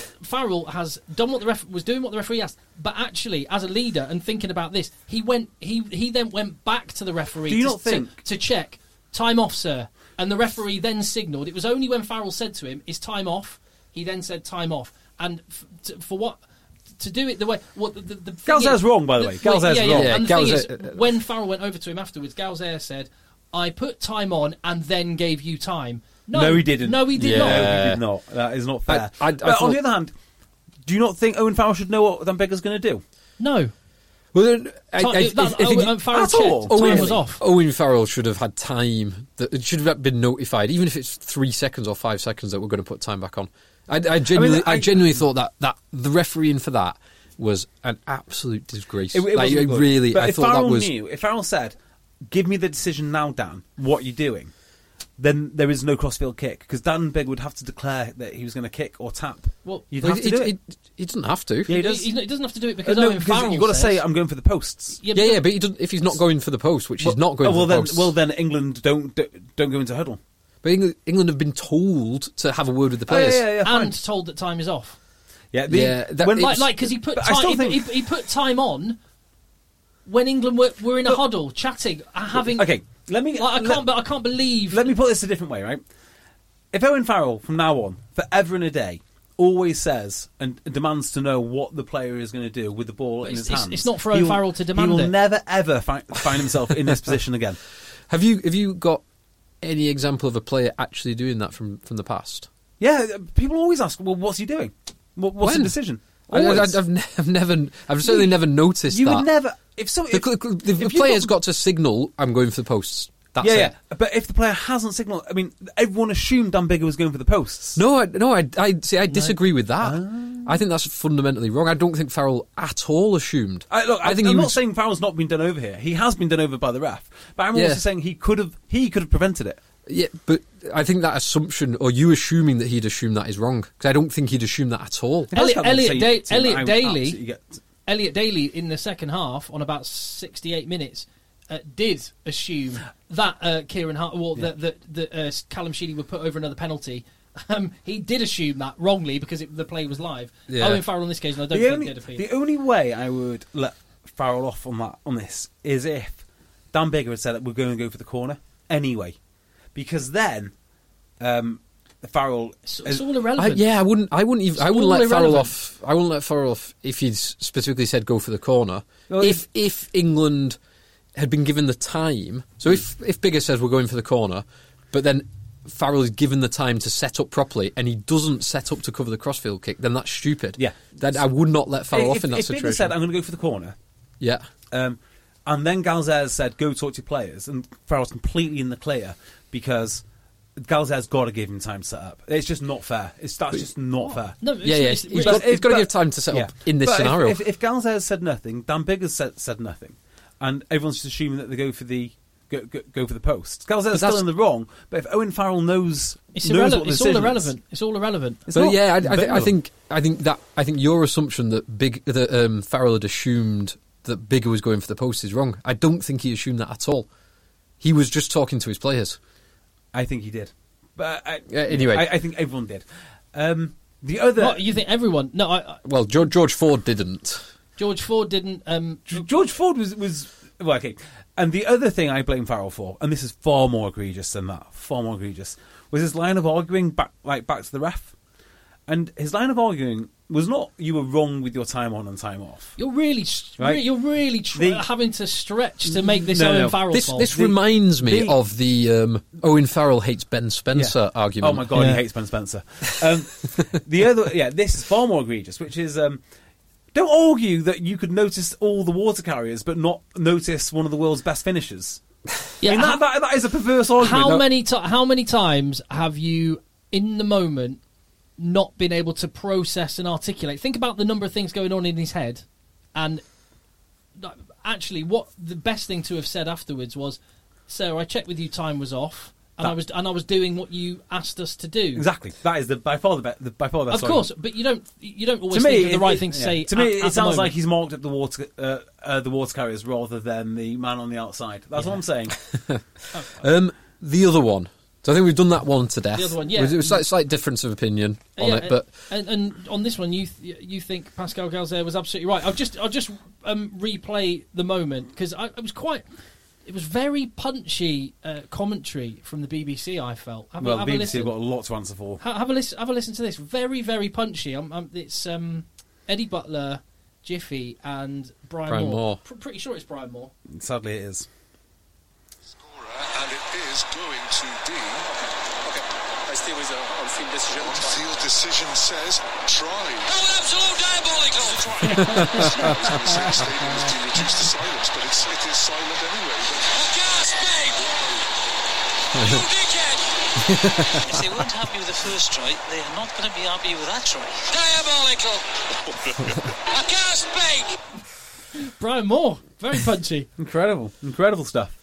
has done what the was doing what the referee asked, but actually, as a leader and thinking about this, he then went back to the referee to check, time off, sir. And the referee then signalled. It was only when Farrell said to him, is time off? He then said time off. And for what? To do it the way... the Galzaire's wrong, by the way. Galzaire's wrong. Yeah. And the thing is, when Farrell went over to him afterwards, Galzaire said, I put time on and then gave you time. No, he didn't. No, he did not. No, he did not. That is not fair. But on the other hand, do you not think Owen Farrell should know what Dan Biggar's going to do? No. Well, then, Farrell checked. Time was off. Owen Farrell should have had time. It should have been notified, even if it's 3 seconds or 5 seconds, that we're going to put time back on. I genuinely thought that the refereeing for that was an absolute disgrace. It really, I thought that was. If Farrell said, "Give me the decision now, Dan. What are you doing?" Then there is no crossfield kick because Dan Biggar would have to declare that he was going to kick or tap. Well, you'd have to do it. He doesn't have to. Yeah, he does. He doesn't have to do it because Owen Farrell you've got to say, "I'm going for the posts." Yeah, but if he's not going for the post, which he's not going for the posts. Well, then England don't go into huddle. But England have been told to have a word with the players, and told that time is off. Yeah, because he put time. He put time on when England were in a huddle, chatting, having. Okay, I can't believe. Let me put this a different way, right? If Owen Farrell, from now on, forever and a day, always says and demands to know what the player is going to do with the ball in his hands, it's not for Owen Farrell to demand. He will never ever find himself in this position again. Have you got any example of a player actually doing that from the past? Yeah, people always ask, well, what's he doing? What's the decision? I've certainly never noticed that. You would never... The player's got to signal, I'm going for the posts. That's it. Yeah. But if the player hasn't signalled... I mean, everyone assumed Dan Biggar was going for the posts. I disagree with that. I think that's fundamentally wrong. I don't think Farrell at all assumed. I'm not saying Farrell's not been done over here. He has been done over by the ref. But I'm also saying he could have prevented it. Yeah, but I think that assumption, or you assuming that he'd assume that, is wrong. Because I don't think he'd assume that at all. Elliot Daly in the second half, on about 68 minutes, did assume that Kieran Hart, that Callum Sheedy would put over another penalty. He did assume that wrongly because the play was live. Yeah. Owen Farrell on this occasion, I don't think did appeal. The only way I would let Farrell off on this is if Dan Biggar had said that we're going to go for the corner anyway, because then Farrell. It's all irrelevant. I wouldn't let Farrell off. I wouldn't let Farrell off if he'd specifically said go for the corner. Well, if England had been given the time, so if Bigger says we're going for the corner, but then Farrell is given the time to set up properly, and he doesn't set up to cover the crossfield kick, then that's stupid. Yeah. Then I would not let Farrell off in that if situation. Bigger said, I'm going to go for the corner, yeah. and then Galzez said, go talk to your players, and Farrell's completely in the clear because Galzez got to give him time to set up. It's just not fair. That's just not fair. No, He's got to give time to set up in this scenario. If Galzez said nothing, Dan Biggers said nothing, and everyone's just assuming that they go for the post. Galzez is still in the wrong, but if Owen Farrell knows what the decision it's all irrelevant. It's all irrelevant. I think your assumption that Farrell had assumed that Bigger was going for the post is wrong. I don't think he assumed that at all. He was just talking to his players. I think he did, but anyway, I think everyone did. The other, what, you think everyone? No, well, George Ford didn't. George Ford didn't. George Ford was well, okay. And the other thing I blame Farrell for, and this is far more egregious than that, was his line of arguing back to the ref. And his line of arguing was not you were wrong with your time on and time off. You're really having to stretch to make this Owen Farrell fault. This reminds me of the Owen Farrell hates Ben Spencer argument. Oh my God, he hates Ben Spencer. This is far more egregious, which is don't argue that you could notice all the water carriers but not notice one of the world's best finishers. Yeah, I mean, that is a perverse argument. How many times have you, in the moment, not been able to process and articulate? Think about the number of things going on in his head, and actually, what the best thing to have said afterwards was, "Sir, I checked with you, time was off, and I was doing what you asked us to do." Exactly. That is by far the best. Of course, but you don't always think of the right thing to say. To me, it sounds like he's marked up the water carriers rather than the man on the outside. That's what I'm saying. The other one. So I think we've done that one to death. The other one, yeah. It was a slight difference of opinion on it, but and on this one, you think Pascal Galzez was absolutely right. I'll just replay the moment because it was very punchy commentary from the BBC. I felt. The BBC have got a lot to answer for. Have a listen to this. Very, very punchy. It's Eddie Butler, Jiffy, and Brian Moore. Pretty sure it's Brian Moore. Sadly, it is. And it is going to be. Okay. I still with on-field decision. On-field decision says try. Oh, an absolute diabolical! I was going to say the stadium has been reduced to silence, but it is silent anyway. A gas, babe! You dickhead! If they weren't happy with the first try, they are not going to be happy with that try. Diabolical! A gas, babe! Brian Moore, very punchy. Incredible stuff.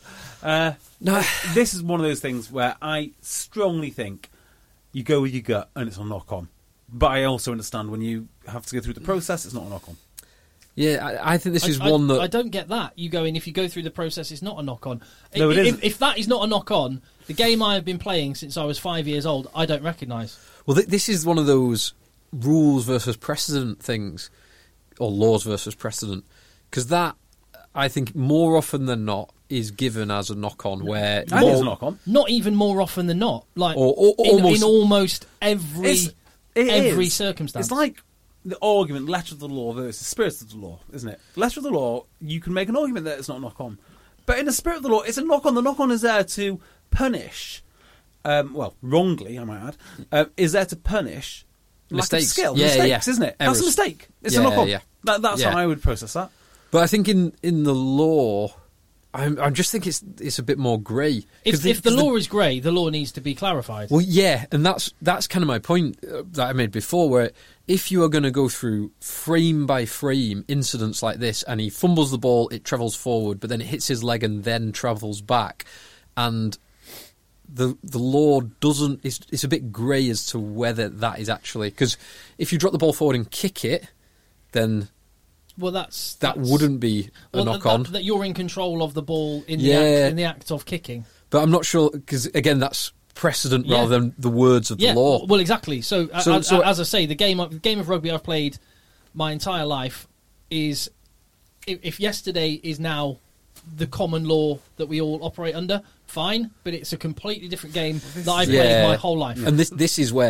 This is one of those things where I strongly think you go with your gut and it's a knock-on. But I also understand when you have to go through the process, it's not a knock-on. Yeah, I think this is one that... I don't get that. You go in, if you go through the process, it's not a knock-on. No, it isn't. If that is not a knock-on, the game I have been playing since I was 5 years old, I don't recognise. Well, this is one of those rules versus precedent things, or laws versus precedent, because that, I think, more often than not, is given as a knock-on. Where I think it's a knock-on. Not even more often than not. Like almost, in almost every circumstance. It's like the argument, letter of the law versus spirit of the law, isn't it? Letter of the law, you can make an argument that it's not a knock-on. But in the spirit of the law, it's a knock-on. The knock-on is there to punish, wrongly, I might add, is there to punish mistakes. Skill. Mistakes, isn't it? Errors. That's a mistake. It's a knock-on. Yeah. That's how I would process that. But I think in the law... I just think it's a bit more grey. If the law is grey, the law needs to be clarified. Well, yeah, and that's kind of my point that I made before, where if you are going to go through frame by frame incidents like this, and he fumbles the ball, it travels forward, but then it hits his leg and then travels back, and the law doesn't... It's a bit grey as to whether that is actually... Because if you drop the ball forward and kick it, then... Well, that wouldn't be a knock-on. That you're in control of the ball in the act of kicking. But I'm not sure, because, again, that's precedent rather than the words of the law. Well, exactly. So as I say, the game of rugby I've played my entire life is... If yesterday is now the common law that we all operate under, fine, but it's a completely different game that I've played my whole life. And this is where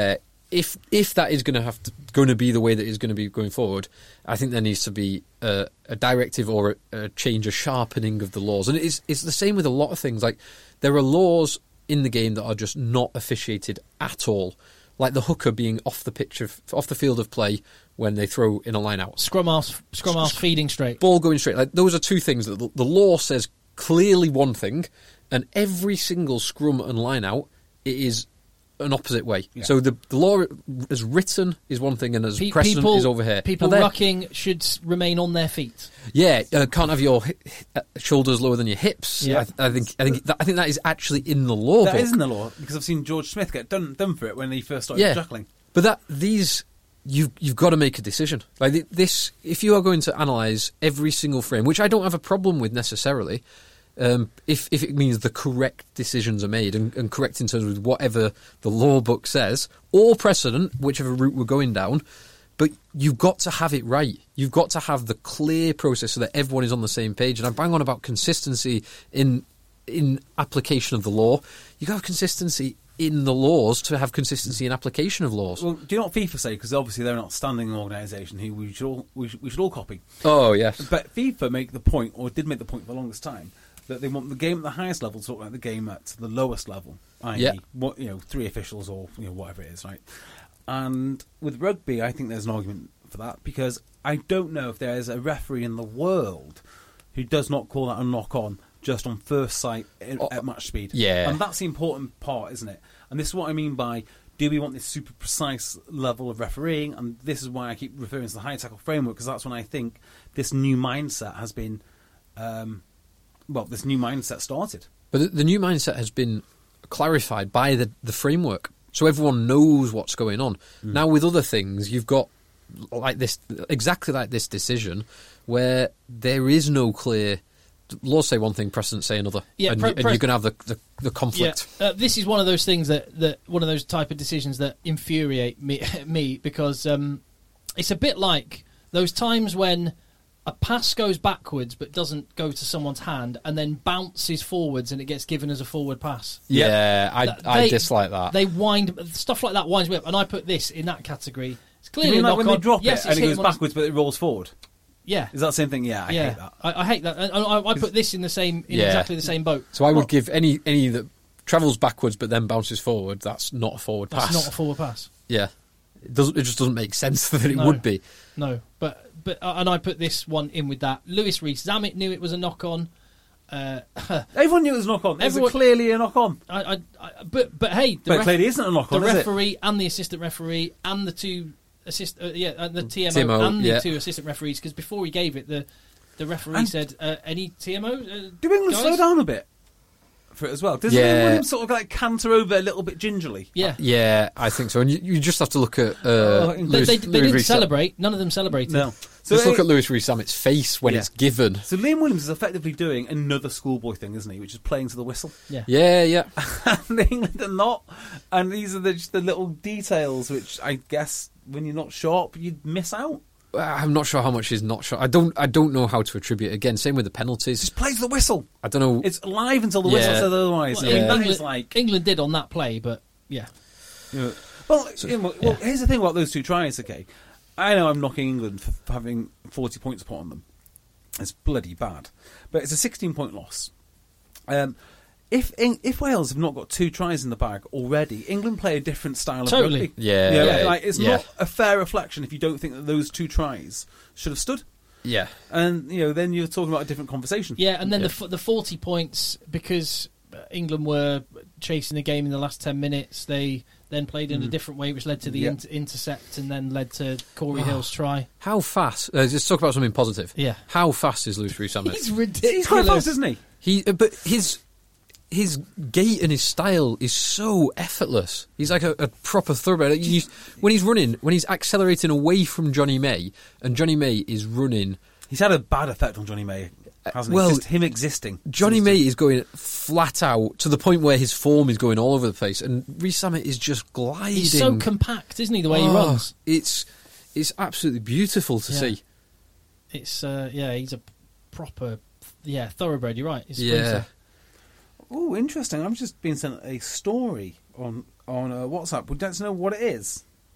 if that is going to be the way that it's going to be going forward, I think there needs to be a directive or a change, a sharpening of the laws. And it's the same with a lot of things. Like, there are laws in the game that are just not officiated at all, like the hooker being off the field of play when they throw in a line out. Scrum half feeding straight, ball going straight. Like, those are two things that the law says clearly one thing, and every single scrum and line out, it is an opposite way. Yeah. So the law as written is one thing, and as precedent is over here. People rucking should remain on their feet. Yeah, can't have your shoulders lower than your hips. Yeah. I think that is actually in the law. That is in the law, because I've seen George Smith get done for it when he first started juggling. But you've got to make a decision. Like this, if you are going to analyse every single frame, which I don't have a problem with necessarily. If it means the correct decisions are made and correct in terms of whatever the law book says, or precedent, whichever route we're going down, but you've got to have it right. You've got to have the clear process so that everyone is on the same page. And I bang on about consistency in application of the law. You've got to have consistency in the laws to have consistency in application of laws. Well, do you know what FIFA say? Because obviously they're an outstanding organisation who we should all copy. Oh, yes. But FIFA did make the point for the longest time, that they want the game at the highest level to look like the game at the lowest level, i.e., 3 officials or whatever it is, right? And with rugby, I think there's an argument for that, because I don't know if there is a referee in the world who does not call that a knock-on just on first sight at match speed. Yeah. And that's the important part, isn't it? And this is what I mean by, do we want this super precise level of refereeing? And this is why I keep referring to the high tackle framework, because that's when I think this new mindset has been... this new mindset started. But the new mindset has been clarified by the framework, so everyone knows what's going on. Now, with other things, you've got exactly like this decision, where there is no clear... Laws say one thing, precedents say another, and you're going to have the conflict. Yeah. This is one of those things that one of those type of decisions that infuriate me because it's a bit like those times when a pass goes backwards but doesn't go to someone's hand and then bounces forwards and it gets given as a forward pass. Yeah, I dislike that. They stuff like that winds me up, and I put this in that category. It's clearly you mean like when they drop it and it goes backwards but it rolls forward? Yeah. Is that the same thing? Yeah, I hate that. I hate that. And I put this in exactly the same boat. So I would give any that travels backwards but then bounces forward, that's not a forward pass. That's not a forward pass. Yeah. It just doesn't make sense that it would be. No, but and I put this one in with that. Lewis Rees-Zammit knew it was a knock-on. Everyone knew it was a knock-on. It was clearly a knock-on. But hey, it clearly isn't a knock-on. The referee and the assistant referee and the two the TMO and the two assistant referees, because before he gave it, the referee said, "Any TMO?" Do England slow down a bit for it as well? Does Williams sort of like canter over a little bit gingerly? Yeah, I think so. And you just have to look at they didn't celebrate. None of them celebrated. No. So just look at Lewis Rees-Zammit's face when it's given. So Liam Williams is effectively doing another schoolboy thing, isn't he? Which is playing to the whistle. Yeah. And England are not. And these are just the little details which I guess when you're not sharp, you'd miss out. I'm not sure how much is not sharp. I don't know how to attribute it. Again, same with the penalties. Just play to the whistle. I don't know. It's live until the whistle says otherwise. Well, England did on that play, but Well, here's the thing about those two tries, okay? I know I'm knocking England for having 40 points put on them. It's bloody bad. But it's a 16-point loss. If Wales have not got 2 tries in the bag already, England play a different style of rugby. It's not a fair reflection if you don't think that those 2 tries should have stood. Yeah. And, then you're talking about a different conversation. Yeah, and then the 40 points, because England were chasing the game in the last 10 minutes, they then played in a different way, which led to the intercept and then led to Corey Hill's try. How fast? Let's talk about something positive. Yeah. How fast is Lewis Rees-Zammit? He's ridiculous. He's quite fast, isn't he? But his gait and his style is so effortless. He's like a proper thoroughbred. When he's accelerating away from Johnny May, and Johnny May is running... He's had a bad effect on Johnny May, hasn't he? Just him existing. Johnny May is going flat out to the point where his form is going all over the place, and Rees-Zammit is just gliding. He's so compact, isn't he, the way he runs? It's absolutely beautiful to see. It's he's a proper thoroughbred. You're right. Oh, interesting. I've just been sent a story on WhatsApp. Would you like to know what it is?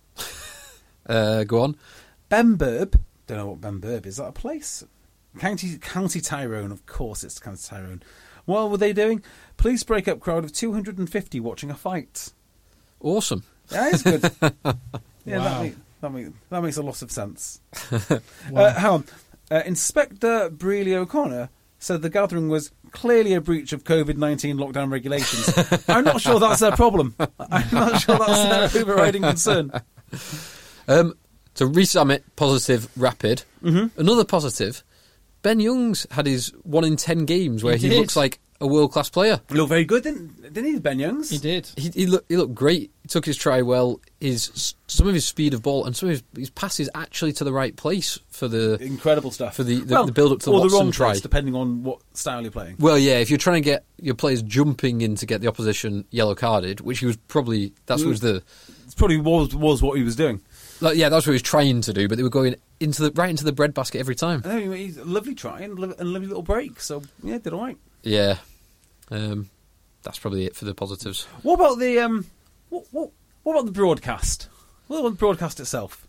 Go on. Benburb. Don't know what Benburb is. Is that a place? County Tyrone. Of course, it's County Tyrone. What were they doing? Police break up crowd of 250 watching a fight. Awesome. Yeah, it's good. Yeah, Wow. that makes a lot of sense. Hang on. Inspector Brealey O'Connor said the gathering was clearly a breach of COVID-19 lockdown regulations. I'm not sure that's their problem. I'm not sure that's their overriding concern. So resummit, positive, rapid. Mm-hmm. Another positive, Ben Youngs had his 1 in 10 games where he looks like a world-class player. He looked very good, didn't he, Ben Youngs? He did. He looked great. He took his try well. Some of his speed of ball and some of his passes actually to the right place for the incredible stuff for the build-up to the Watson the wrong try. place, depending on what style you're playing. Well, yeah, if you're trying to get your players jumping in to get the opposition yellow-carded, which he was probably It probably was what he was doing. Like, yeah, that's what he was trying to do, but they were going right into the breadbasket every time. I know, he's a lovely try and a lovely little break. So yeah, did all right. Yeah, that's probably it for the positives. What about the what about the broadcast? What about the broadcast itself?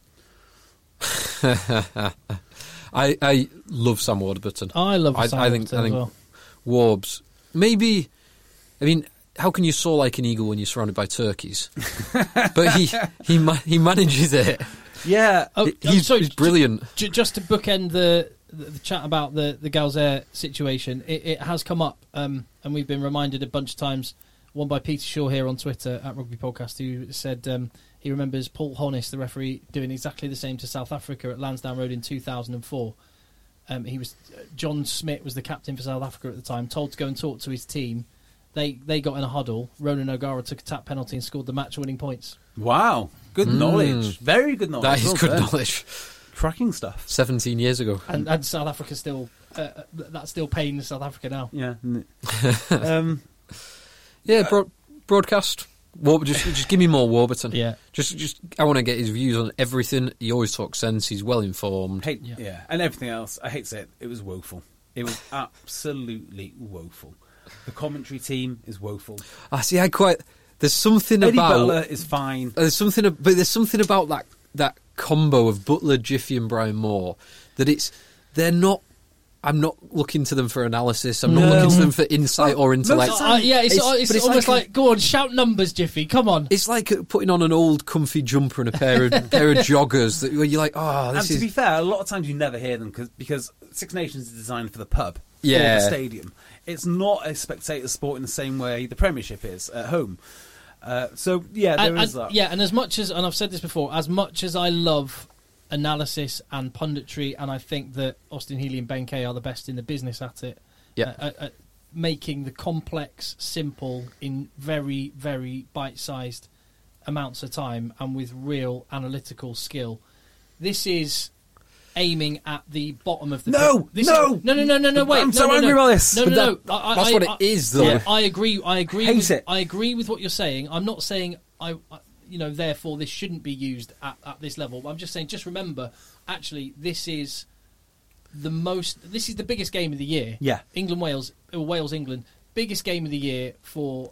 I love Sam Warburton. I love Sam Warburton as well. Warbs. Maybe, I mean, how can you soar like an eagle when you're surrounded by turkeys? But he manages it. Yeah, he's brilliant. Just to bookend the chat about the Galzaire situation, it has come up, and we've been reminded a bunch of times. One by Peter Shaw here on Twitter at Rugby Podcast, who said he remembers Paul Honnis, the referee, doing exactly the same to South Africa at Lansdowne Road in 2004. John Smith was the captain for South Africa at the time, told to go and talk to his team. They got in a huddle. Ronan O'Gara took a tap penalty and scored the match-winning points. Wow, good knowledge, very good knowledge. That is good knowledge. Cracking stuff. 17 years ago, and South Africa still that still pains South Africa now. Yeah. Broadcast. Just give me more Warburton. Yeah. Just I want to get his views on everything. He always talks sense. He's well informed. Yeah, and everything else. I hate to say it. It was woeful. It was absolutely woeful. The commentary team is woeful. There's something Eddie about Butler is fine. There's something about that combo of Butler, Jiffy, and Brian Moore that they're not. I'm not looking to them for analysis. I'm not looking to them for insight or intellect. It's almost like go on, shout numbers, Jiffy. Come on. It's like putting on an old comfy jumper and a pair of joggers where you're like, this is. To be fair, a lot of times you never hear them because Six Nations is designed for the pub, or the stadium. It's not a spectator sport in the same way the Premiership is at home. There is that. Yeah, and and I've said this before, as much as I love analysis and punditry, and I think that Austin Healey and Ben Kay are the best in the business at it. At making the complex simple in very, very bite-sized amounts of time and with real analytical skill. This is aiming at the bottom of the No. Wait, I'm so angry about this. No. That's what it is, though. Yeah, I agree. Hate it. I agree with what you're saying. I'm not saying therefore this shouldn't be used at this level. I'm just saying, just remember, actually, this is the biggest game of the year. Yeah. Wales, England, biggest game of the year for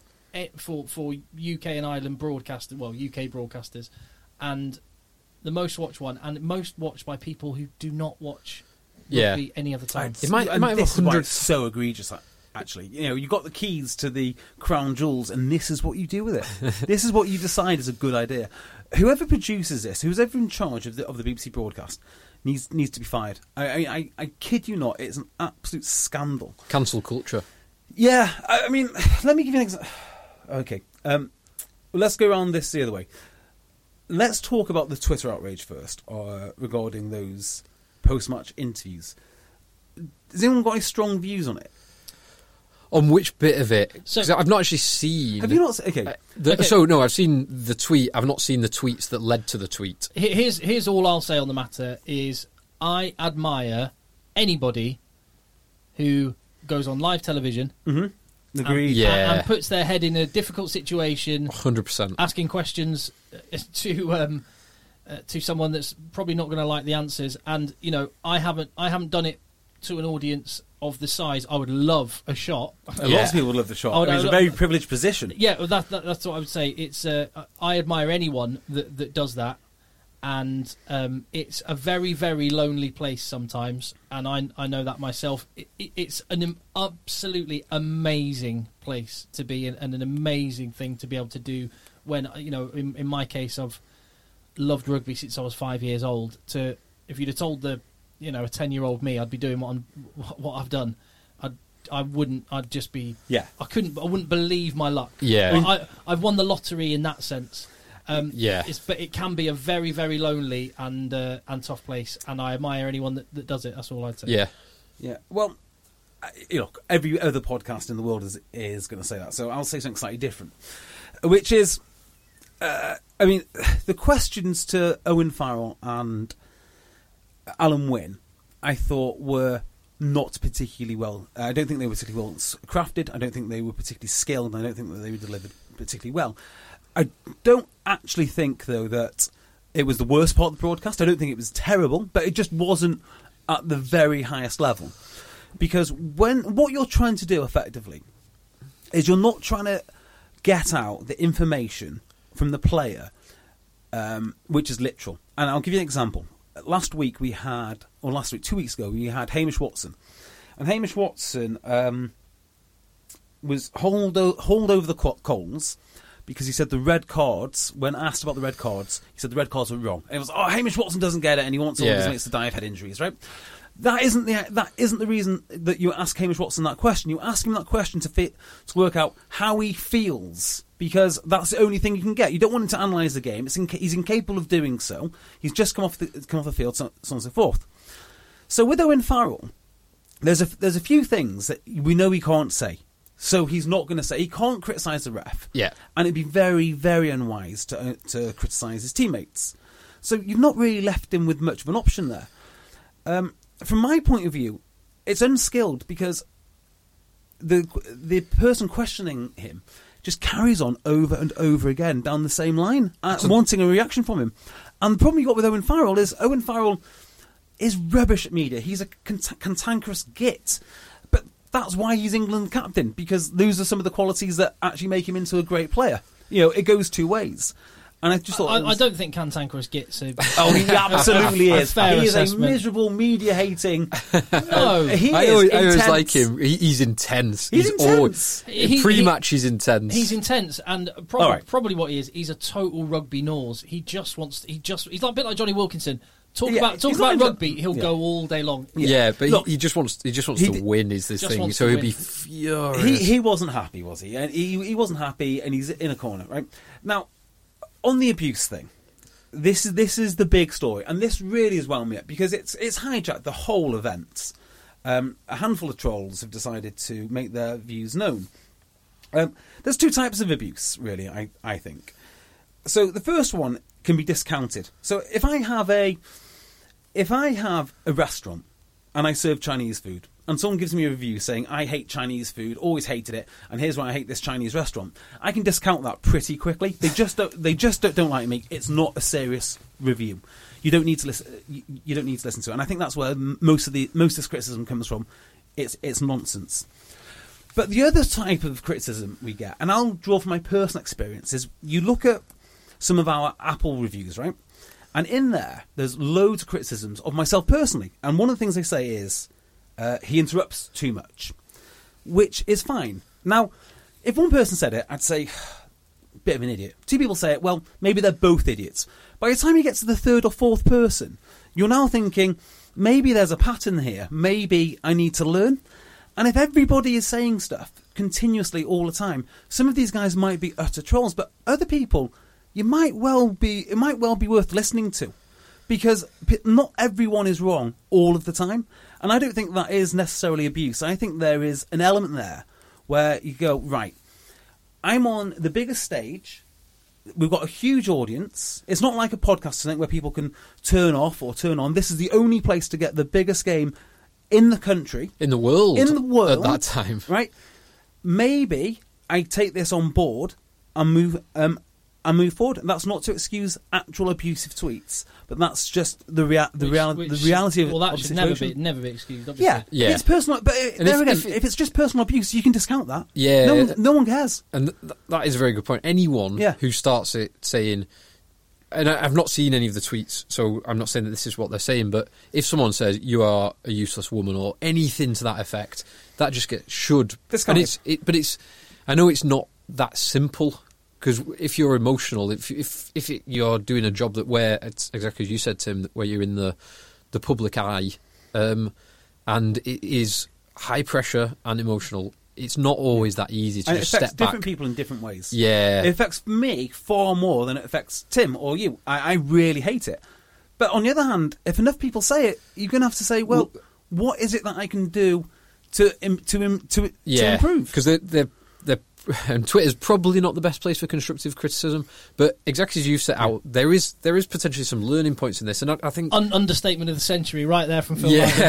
UK and Ireland broadcasters, UK broadcasters, and the most watched one, and most watched by people who do not watch rugby any other time. It might have 100. It's so egregious. Actually, you got the keys to the crown jewels, and this is what you do with it. This is what you decide is a good idea. Whoever produces this, who's ever in charge of the BBC broadcast, needs to be fired. I kid you not, it's an absolute scandal. Cancel culture. Yeah, I mean, let me give you an example. Okay, let's go around this the other way. Let's talk about the Twitter outrage first, regarding those post-match interviews. Has anyone got any strong views on it? On which bit of it? So, I've not actually seen. Have you not? Okay. So no, I've seen the tweet. I've not seen the tweets that led to the tweet. Here's all I'll say on the matter is I admire anybody who goes on live television. Mm-hmm. Agreed. And puts their head in a difficult situation. 100%. Asking questions to someone that's probably not going to like the answers. And I haven't done it to an audience of the size. I would love a shot. A lot of people would love the shot. It's a very privileged position. Yeah, that's what I would say. It's I admire anyone that does that, and it's a very, very lonely place sometimes, and I know that myself. It's an absolutely amazing place to be in, and an amazing thing to be able to do. When in my case, I've loved rugby since I was 5 years old. If you'd have told a 10-year-old me I'd be doing what I've done, I wouldn't. I'd just be. Yeah. I wouldn't believe my luck. Yeah. I've won the lottery in that sense. Yeah. But it can be a very, very lonely and tough place, and I admire anyone that does it. That's all I'd say. Yeah. Yeah. Well, every other podcast in the world is going to say that, so I'll say something slightly different, which is, the questions to Owen Farrell and Alan Wynne, I thought were not particularly well. I don't think they were particularly well crafted. I don't think they were particularly skilled. I don't think that they were delivered particularly well. I don't actually think, though, that it was the worst part of the broadcast. I don't think it was terrible, but it just wasn't at the very highest level. Because what you're trying to do, effectively, is you're not trying to get out the information from the player, which is literal. And I'll give you an example. 2 weeks ago, we had Hamish Watson. And Hamish Watson was hauled over the coals because he said the red cards, when asked about the red cards, he said the red cards were wrong. And it was, Hamish Watson doesn't get it and he wants all his mates to die of head injuries, right? That isn't the reason that you ask Hamish Watson that question. You ask him that question to work out how he feels, because that's the only thing you can get. You don't want him to analyse the game. He's incapable of doing so. He's just come off the field, so on and so forth. So with Owen Farrell, there's a few things that we know he can't say. So he's not going to say. He can't criticise the ref. Yeah. And it'd be very, very unwise to criticise his teammates. So you've not really left him with much of an option there. From my point of view, it's unskilled because the person questioning him just carries on over and over again down the same line, wanting a reaction from him. And the problem you got with Owen Farrell is Owen Farrell is rubbish at media. He's a cantankerous git. But that's why he's England captain, because those are some of the qualities that actually make him into a great player. It goes two ways. And I just thought I don't think cantankerous gits. He absolutely is. He is a miserable, media-hating. No, I always like him. He's intense. He's intense. Pre-match, he's intense. He's intense, and probably what he is. He's a total rugby nose. He's like a bit like Johnny Wilkinson. Talk about rugby, he'll go all day long. Yeah, but look, he just wants to win. Is this thing? So he'll be furious. He wasn't happy, was he? And he wasn't happy, and he's in a corner right now. On the abuse thing, this is the big story, and this really has wound me up because it's hijacked the whole event. A handful of trolls have decided to make their views known. There's two types of abuse, really, I think. So the first one can be discounted. So if I have a restaurant and I serve Chinese food, and someone gives me a review saying, I hate Chinese food, always hated it, and here's why I hate this Chinese restaurant, I can discount that pretty quickly. They just don't like me. It's not a serious review. You don't need to listen. You don't need to listen to it. And I think that's where most of this criticism comes from. It's nonsense. But the other type of criticism we get, and I'll draw from my personal experience, is you look at some of our Apple reviews, right? And in there's loads of criticisms of myself personally. And one of the things they say is, he interrupts too much, which is fine. Now, if one person said it, I'd say, bit of an idiot. Two people say it, well, maybe they're both idiots. By the time you get to the third or fourth person, you're now thinking, maybe there's a pattern here. Maybe I need to learn. And if everybody is saying stuff continuously all the time, some of these guys might be utter trolls, but other people, it might well be worth listening to. Because not everyone is wrong all of the time. And I don't think that is necessarily abuse. I think there is an element there where you go, right, I'm on the biggest stage. We've got a huge audience. It's not like a podcast tonight where people can turn off or turn on. This is the only place to get the biggest game in the country. In the world. At that time. Right? Maybe I take this on board and move forward. And that's not to excuse actual abusive tweets, but that's just the reality of that of should the situation. never be excused. Obviously. Yeah, it's personal. But if it's just personal abuse, you can discount that. Yeah, no one cares. And that is a very good point. Anyone who starts it saying, and I've not seen any of the tweets, so I'm not saying that this is what they're saying, but if someone says you are a useless woman or anything to that effect, that just should. But I know it's not that simple, because if you're emotional, if you're doing a job where it's exactly as you said, Tim, where you're in the public eye, and it is high pressure and emotional, it's not always that easy to just step back. It affects different people in different ways. Yeah. It affects me far more than it affects Tim or you. I really hate it. But on the other hand, if enough people say it, you're going to have to say, well, what is it that I can do to improve? Because and Twitter's probably not the best place for constructive criticism, but exactly as you set out, there is potentially some learning points in this, and I think understatement of the century, right there from Phil.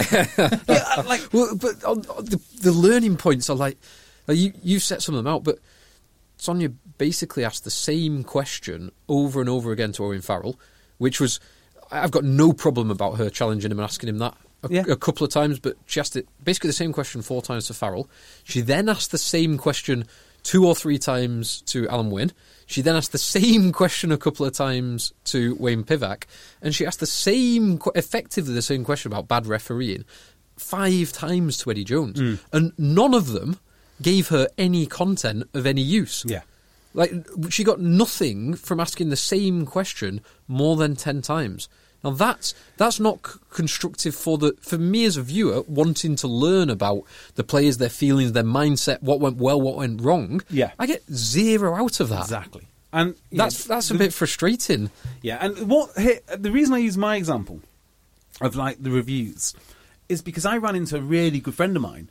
But the learning points are like you set some of them out, but Sonia basically asked the same question over and over again to Owen Farrell, which was, I've got no problem about her challenging him and asking him that a couple of times, but she asked it basically the same question 4 times to Farrell. She then asked the same question 2 or 3 times to Alan Wynne. She then asked the same question a couple of times to Wayne Pivac, and she asked effectively the same question about bad refereeing 5 times to Eddie Jones, and none of them gave her any content of any use. Yeah, like she got nothing from asking the same question more than 10 times. Now that's not constructive for me as a viewer wanting to learn about the players, their feelings, their mindset, what went well, what went wrong. Yeah, I get 0 out of that. Exactly, and that's a bit frustrating. Yeah, and the reason I use my example of like the reviews is because I ran into a really good friend of mine,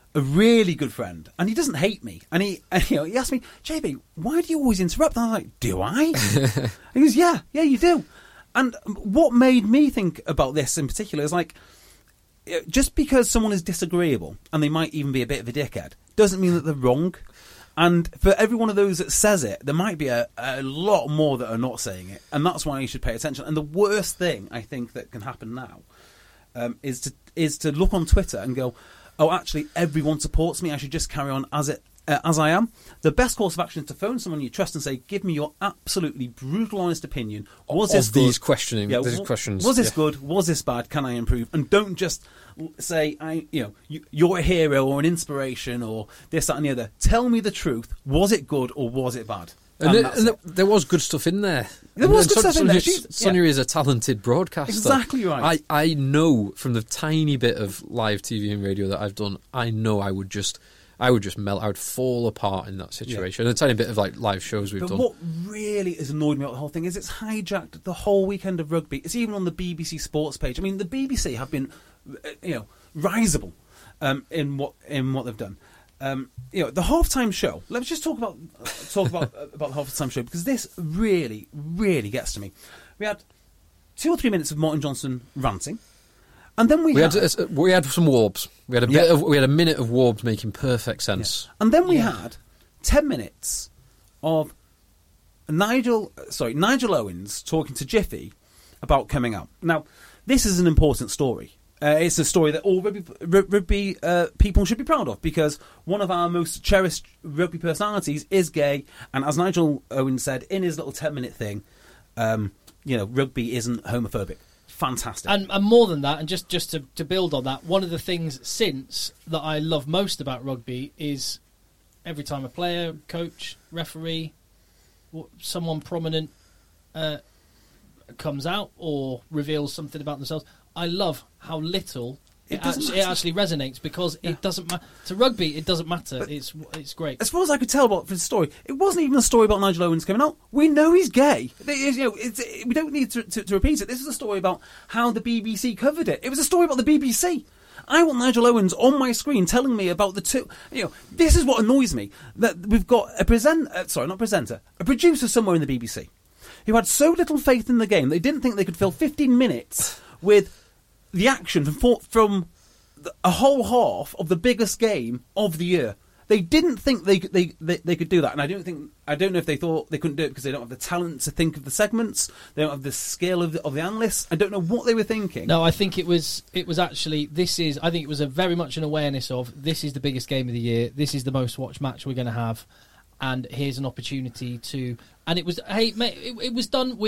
and he doesn't hate me, and he asked me, JB, why do you always interrupt? And I was like, do I? And he goes, yeah, you do. And what made me think about this in particular is like, just because someone is disagreeable and they might even be a bit of a dickhead doesn't mean that they're wrong. And for every one of those that says it, there might be a lot more that are not saying it, and that's why you should pay attention. And the worst thing I think that can happen now is to look on Twitter and go, oh, actually, everyone supports me. I should just carry on as I am. The best course of action is to phone someone you trust and say, give me your absolutely brutal, honest opinion. Was this good? These questions. Was this good? Was this bad? Can I improve? And don't just say, you're a hero or an inspiration or this, that and the other. Tell me the truth. Was it good or was it bad? And there was good stuff in there. There was good stuff in there. Sonia is a talented broadcaster. Exactly right. I know from the tiny bit of live TV and radio that I've done, I know I would just melt. I would fall apart in that situation. And a tiny bit of like live shows we've done. But what really has annoyed me about the whole thing is it's hijacked the whole weekend of rugby. It's even on the BBC Sports page. I mean, the BBC have been, risible in what they've done. The halftime show. Let's just talk about the halftime show, because this really, really gets to me. We had 2 or 3 minutes of Martin Johnson ranting. And then we had some Warbs. We had a minute of Warbs making perfect sense. Yeah. And then we had 10 minutes of Nigel Owens talking to Jiffy about coming out. Now, this is an important story. It's a story that all rugby people should be proud of, because one of our most cherished rugby personalities is gay, and as Nigel Owens said in his little 10-minute thing, rugby isn't homophobic. Fantastic. And more than that, and just to build on that, one of the things since that I love most about rugby is every time a player, coach, referee, someone prominent comes out or reveals something about themselves, I love how little it actually resonates, because it doesn't matter. To rugby, it doesn't matter. But it's great. As far as I could tell from the story, it wasn't even a story about Nigel Owens coming out. We know he's gay. We don't need to repeat it. This is a story about how the BBC covered it. It was a story about the BBC. I want Nigel Owens on my screen telling me about the two. This is what annoys me, that we've got a producer somewhere in the BBC who had so little faith in the game they didn't think they could fill 15 minutes with the action from a whole half of the biggest game of the year. They didn't think they could do that, and I don't know if they thought they couldn't do it because they don't have the talent to think of the segments. They don't have the skill of the analysts. I don't know what they were thinking. No, I think it was actually I think it was a very much an awareness of, this is the biggest game of the year. This is the most watched match we're going to have, and here's an opportunity to. And it was it was done with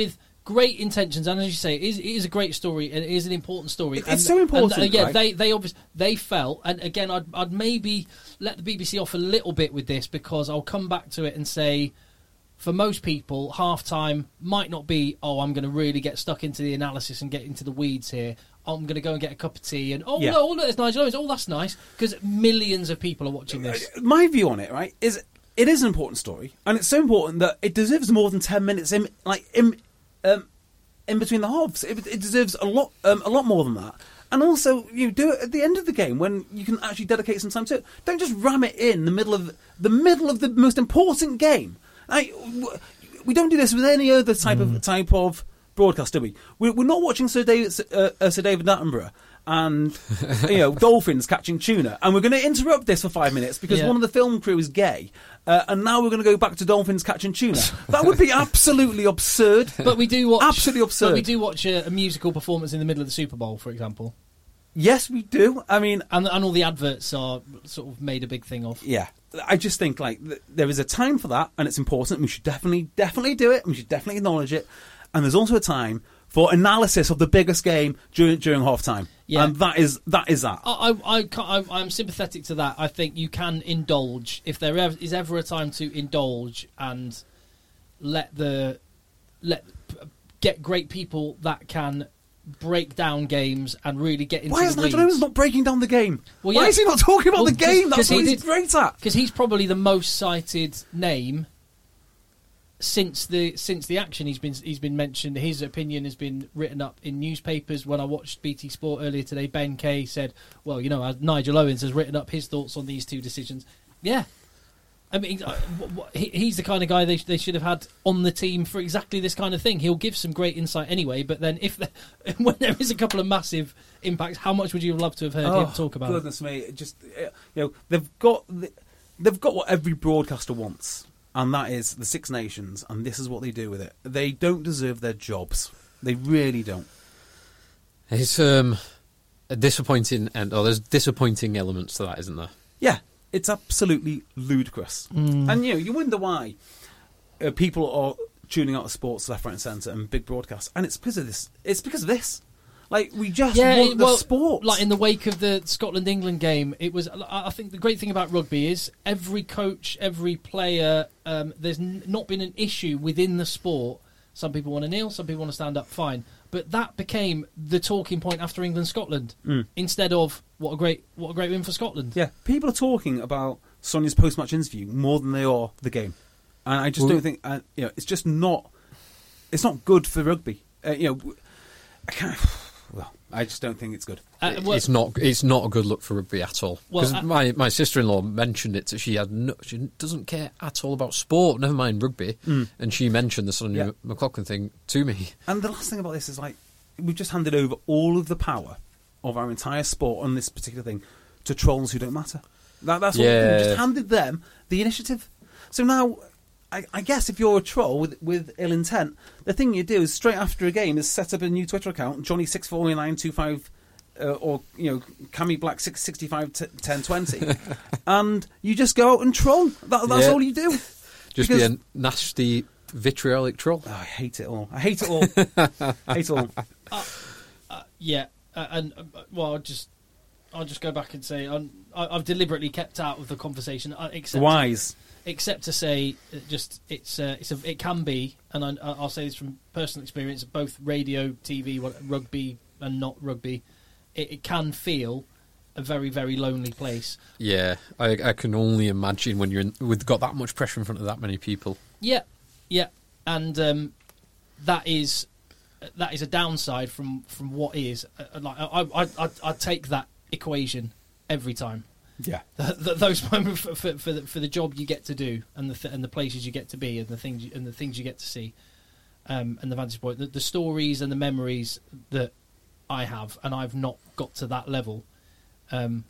great intentions, and as you say, it is a great story, and it is an important story. It's so important. And, yeah, right? they obviously they felt, and again, I'd maybe let the BBC off a little bit with this, because I'll come back to it and say, for most people, halftime might not be, oh, I'm going to really get stuck into the analysis and get into the weeds here. I'm going to go and get a cup of tea, and look, there's Nigel Owens. Oh, that's nice, because millions of people are watching this. My view on it, right, is it is an important story, and it's so important that it deserves more than 10 minutes in between the halves. It deserves a lot more than that. And also, you do it at the end of the game when you can actually dedicate some time to it. Don't just ram it in the middle of the most important game. We don't do this with any other type of broadcast, do we? We're not watching Sir David Attenborough and dolphins catching tuna, and we're going to interrupt this for 5 minutes because one of the film crew is gay, and now we're going to go back to dolphins catching tuna. That would be absolutely absurd. But we do watch absolutely absurd. But we do watch a musical performance in the middle of the Super Bowl, for example. Yes, we do. I mean, and all the adverts are sort of made a big thing of. Yeah, I just think there is a time for that, and it's important. And we should definitely do it. And we should definitely acknowledge it. And there's also a time for analysis of the biggest game during half time. Yeah. And that is that. I'm sympathetic to that. I think you can indulge if there is ever a time to indulge and get great people that can break down games and really get into. Why is Nigel Owens not breaking down the game? Well, Why is he not talking about the game? That's what he's great at. Because he's probably the most cited name since the action. He's been mentioned. His opinion has been written up in newspapers. When I watched BT Sport earlier today, Ben Kay said, "Well, Nigel Owens has written up his thoughts on these two decisions." Yeah. I mean, he's the kind of guy they should have had on the team for exactly this kind of thing. He'll give some great insight anyway, but then when there is a couple of massive impacts, how much would you have loved to have heard him talk about? Goodness me, just they've got what every broadcaster wants, and that is the Six Nations, and this is what they do with it. They don't deserve their jobs. They really don't. It's a disappointing end. There's disappointing elements to that, isn't there? Yeah. It's absolutely ludicrous. And, you wonder why people are tuning out of sports left, right and centre and big broadcasts. And it's because of this. It's because of this. We just want the sport. Like in the wake of the Scotland-England game, it was. I think the great thing about rugby is every coach, every player, there's not been an issue within the sport. Some people want to kneel, some people want to stand up, fine. But that became the talking point after England-Scotland, instead of what a great win for Scotland. Yeah, people are talking about Sonia's post-match interview more than they are the game, and I just don't think it's just not. It's not good for rugby. I just don't think it's good. It's not a good look for rugby at all. Because my sister-in-law mentioned it. She doesn't care at all about sport, never mind rugby. And she mentioned the Sonia McLaughlin thing to me. And the last thing about this is we've just handed over all of the power of our entire sport on this particular thing to trolls who don't matter. That's what we've just handed them the initiative. So now, I guess if you're a troll with ill intent, the thing you do is straight after a game is set up a new Twitter account, Johnny649925, or Cammy Black 6651020, and you just go out and troll. That's all you do. Just be a nasty vitriolic troll. Oh, I hate it all. I hate it all. I'll just go back and say I've deliberately kept out of the conversation. Except to say, it can be, and I'll say this from personal experience, both radio, TV, rugby, and not rugby. It can feel a very, very lonely place. Yeah, I can only imagine when you've got that much pressure in front of that many people. Yeah, and that is a downside from what is. I take that equation every time. Yeah, those moments for the job you get to do, and the places you get to be, and the things you get to see, and the vantage point, the stories and the memories that I have, and I've not got to that level. They're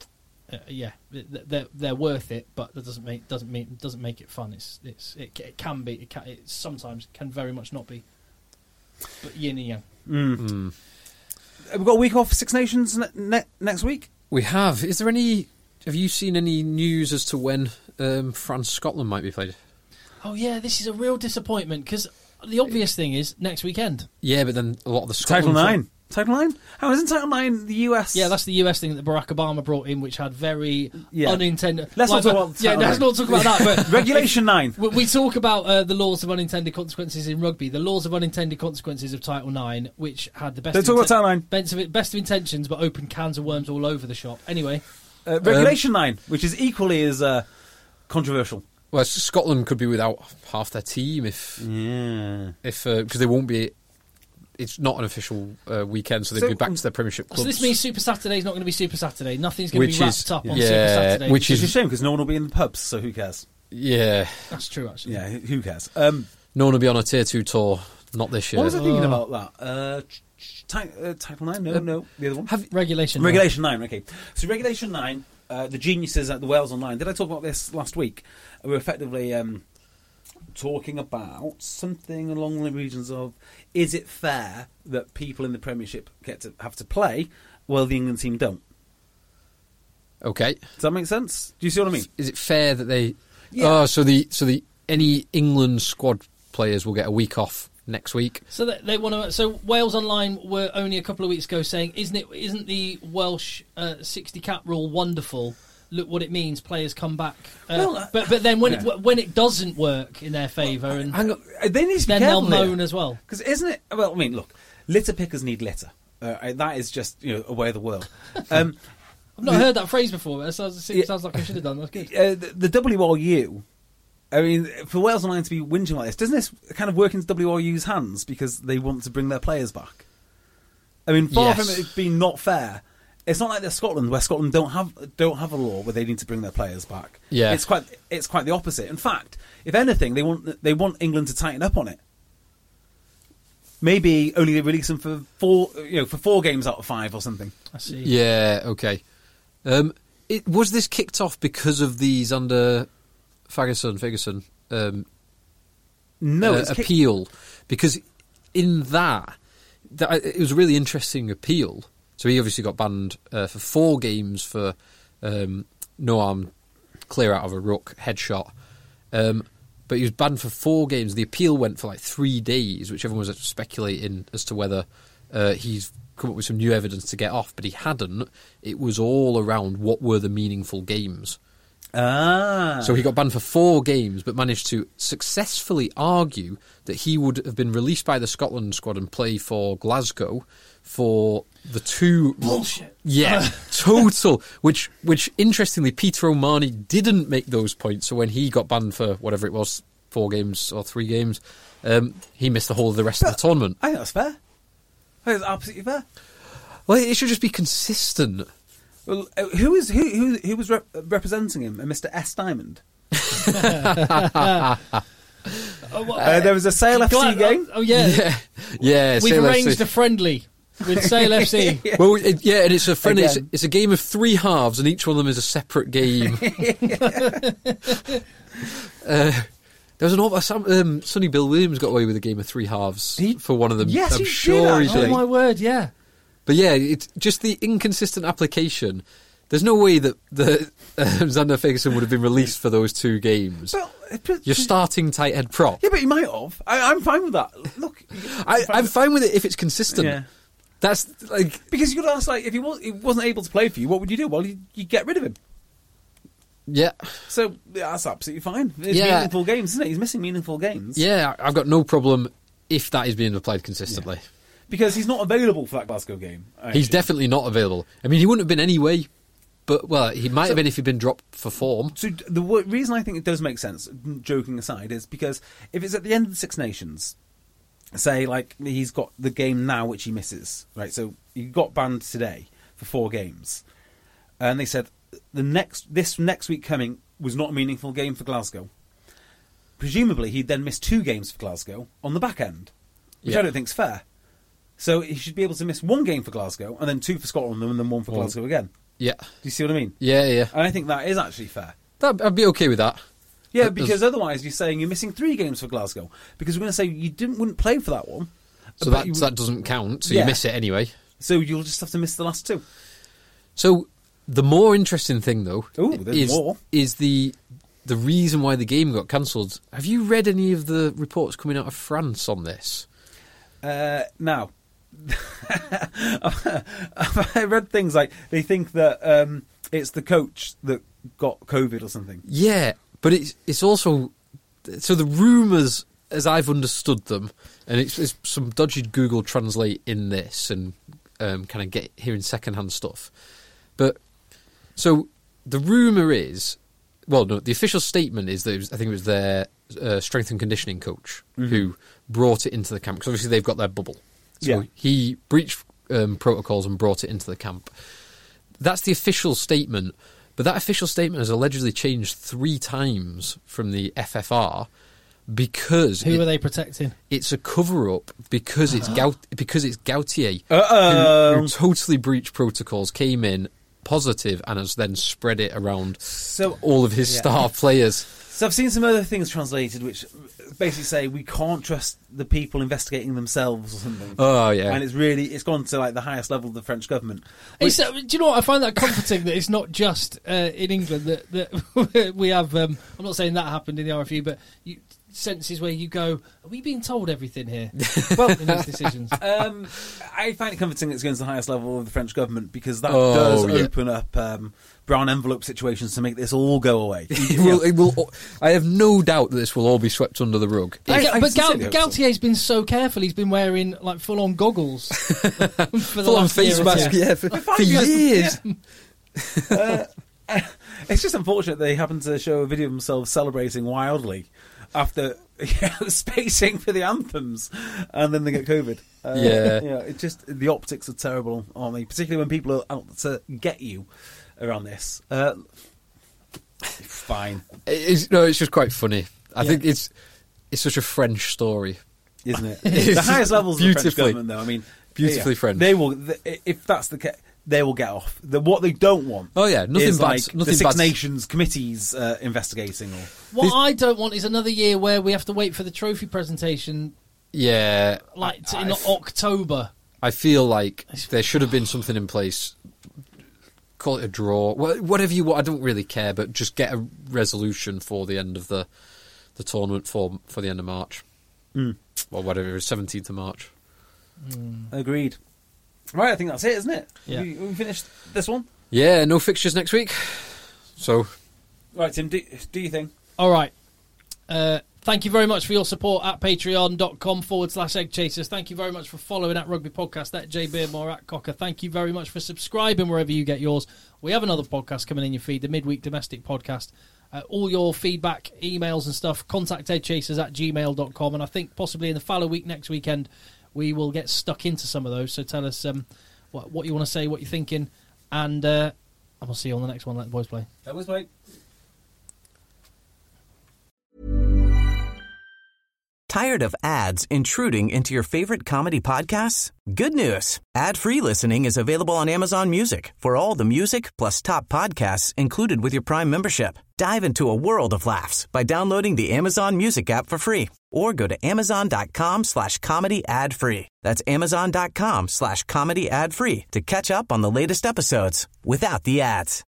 worth it, but that doesn't make it fun. It can be. It sometimes can very much not be. But yin and yang. We've got a week off Six Nations next week. We have. Have you seen any news as to when France-Scotland might be played? Oh yeah, this is a real disappointment because the obvious thing is next weekend. Yeah, but then a lot of the Scotland... Title 9? How isn't Title 9 the US? Yeah, that's the US thing that Barack Obama brought in, which had very unintended... Let's not talk about Title 9. Let's not talk about that. But Regulation 9. We talk about the laws of unintended consequences in rugby. The laws of unintended consequences of Title 9, which had the best... Don't talk about Title 9. Best of intentions, but opened cans of worms all over the shop. Anyway. Regulation 9, which is equally as controversial. Well, Scotland could be without half their team if because they won't be. It's not an official weekend, so they'd be back to their Premiership clubs. So this means Super Saturday's not going to be Super Saturday. Nothing's going to be wrapped up on Super Saturday. Which is a shame because no one will be in the pubs, so who cares? Yeah, that's true. Actually, yeah, who cares? No one will be on a Tier 2 tour. Not this year. What was I thinking about that? Title 9? No, the other one. Regulation 9. Okay, so Regulation 9. The geniuses at the Wales Online. Did I talk about this last week? We were effectively talking about something along the regions of: is it fair that people in the Premiership have to play while the England team don't? Okay, does that make sense? Do you see what I mean? Is it fair that they? Yeah. Oh, so any England squad players will get a week off next week. So they want to. So Wales Online were only a couple of weeks ago saying, isn't the Welsh 60 cap rule wonderful? Look what it means. Players come back, but then when it doesn't work in their favour, and they need to be then careful they'll moan as well. Because isn't it? Well, I mean, look, litter pickers need litter. That is just a way of the world. I've not heard that phrase before. It sounds like I should have done. That's good. The WRU. I mean, for Wales Online to be whinging like this, doesn't this kind of work into WRU's hands because they want to bring their players back? I mean, far from it being not fair, it's not like there's Scotland, where Scotland don't have a law where they need to bring their players back. Yeah, it's quite the opposite. In fact, if anything, they want England to tighten up on it. Maybe only release them for 4 games out of 5 or something. I see. Yeah. Okay. Was this kicked off because of these under Ferguson appeal? Because in that it was a really interesting appeal. So he obviously got banned for 4 games for no arm clear out of a ruck headshot. But he was banned for 4 games. The appeal went for like 3 days, which everyone was speculating as to whether he's come up with some new evidence to get off, but he hadn't. It was all around what were the meaningful games. So he got banned for 4 games, but managed to successfully argue that he would have been released by the Scotland squad and play for Glasgow for the 2... Bullshit. Yeah, total. Which interestingly, Peter O'Mahony didn't make those points, so when he got banned for whatever it was, 4 games or 3 games, he missed the whole of the rest of the tournament. I think that's fair. I think that's absolutely fair. Well, it should just be consistent. Well, who was representing him? Mr. S. Diamond. There was a Sale FC game. Oh yeah. We've arranged a friendly with Sale FC. Yeah. Well, and it's a friendly. It's a game of 3 halves, and each one of them is a separate game. There was an awful... Sonny Bill Williams got away with a game of 3 halves for one of them. Yes, I'm sure he did. Oh my word, yeah. But yeah, it's just the inconsistent application. There's no way that Xander Ferguson would have been released for those 2 games. Well, you're starting tight head prop. Yeah, but he might have. I'm fine with that. Look, I'm fine with it if it's consistent. Yeah. That's like because you could ask, like, if he wasn't able to play for you, what would you do? Well, you get rid of him. Yeah. So that's absolutely fine. It's meaningful games, isn't it? He's missing meaningful games. Yeah, I've got no problem if that is being applied consistently. Yeah. Because he's not available for that Glasgow game. Actually. He's definitely not available. I mean, he wouldn't have been anyway, but, well, he might have been if he'd been dropped for form. So the reason I think it does make sense, joking aside, is because if it's at the end of the Six Nations, say, like, he's got the game now which he misses, right? So he got banned today for 4 games. And they said this next week coming was not a meaningful game for Glasgow. Presumably, he'd then miss 2 games for Glasgow on the back end, which I don't think is fair. So he should be able to miss 1 game for Glasgow and then 2 for Scotland and then 1 for Glasgow again. Yeah. Do you see what I mean? Yeah. And I think that is actually fair. I'd be okay with that. Yeah, because otherwise you're saying you're missing 3 games for Glasgow because we're going to say you wouldn't play for that one. So that doesn't count, so you miss it anyway. So you'll just have to miss the last 2. So the more interesting thing, though, is the the reason why the game got cancelled. Have you read any of the reports coming out of France on this? Now, I read things like they think that it's the coach that got COVID or something. Yeah, but it's also... So the rumours, as I've understood them, and it's some dodgy Google Translate in this and kind of get hearing secondhand stuff. But, so the rumour is... Well, no, the official statement is that I think it was their strength and conditioning coach who brought it into the camp, because obviously they've got their bubble. So he breached protocols and brought it into the camp. That's the official statement, but that official statement has allegedly changed 3 times from the FFR because... Who are they protecting? It's a cover-up because it's Gautier who totally breached protocols, came in positive and has then spread it around all of his star players. So I've seen some other things translated which basically say we can't trust the people investigating themselves or something. Oh, yeah. And it's gone to like the highest level of the French government. Do you know what? I find that comforting that it's not just in England that we have... I'm not saying that happened in the RFU, but senses where you go, are we being told everything here? Well, in these decisions. I find it comforting that it's going to the highest level of the French government because that does open up brown envelope situations to make this all go away. It will. I have no doubt that this will all be swept under the rug. But Gautier's been so careful. He's been wearing like full-on goggles, full-on face mask, for years. It's just unfortunate they happen to show a video of themselves celebrating wildly after spacing for the anthems, and then they get COVID. It's just the optics are terrible, aren't they? Particularly when people are out to get you around this. Fine. It's just quite funny. I think it's such a French story, isn't it? The highest levels of the French government, though. I mean, beautifully French. They will, if that's the case. They will get off. What they don't want. Oh yeah, nothing is bad. Like nothing the Six bad. Nations committees investigating. What I don't want is another year where we have to wait for the trophy presentation. Yeah, in October. I feel like there should have been something in place. Call it a draw, whatever you want. I don't really care, but just get a resolution for the end of the tournament for the end of March, or whatever it is, 17th of March. Agreed. Right, I think that's it, isn't it? Yeah. We finished this one? Yeah, no fixtures next week. So, right, Tim, do your thing. All right. Thank you very much for your support at patreon.com/eggchasers. Thank you very much for following at Rugby Podcast, at Jay Beardmore, at Cocker. Thank you very much for subscribing wherever you get yours. We have another podcast coming in your feed, the Midweek Domestic Podcast. All your feedback, emails and stuff, contact eggchasers@gmail.com. And I think possibly in the Fallow Week next weekend, we will get stuck into some of those. So tell us what you want to say, what you're thinking, and we'll see you on the next one. Let the boys play. That was right. Tired of ads intruding into your favorite comedy podcasts? Good news. Ad-free listening is available on Amazon Music for all the music plus top podcasts included with your Prime membership. Dive into a world of laughs by downloading the Amazon Music app for free or go to amazon.com/comedy ad-free. That's amazon.com/comedy ad-free to catch up on the latest episodes without the ads.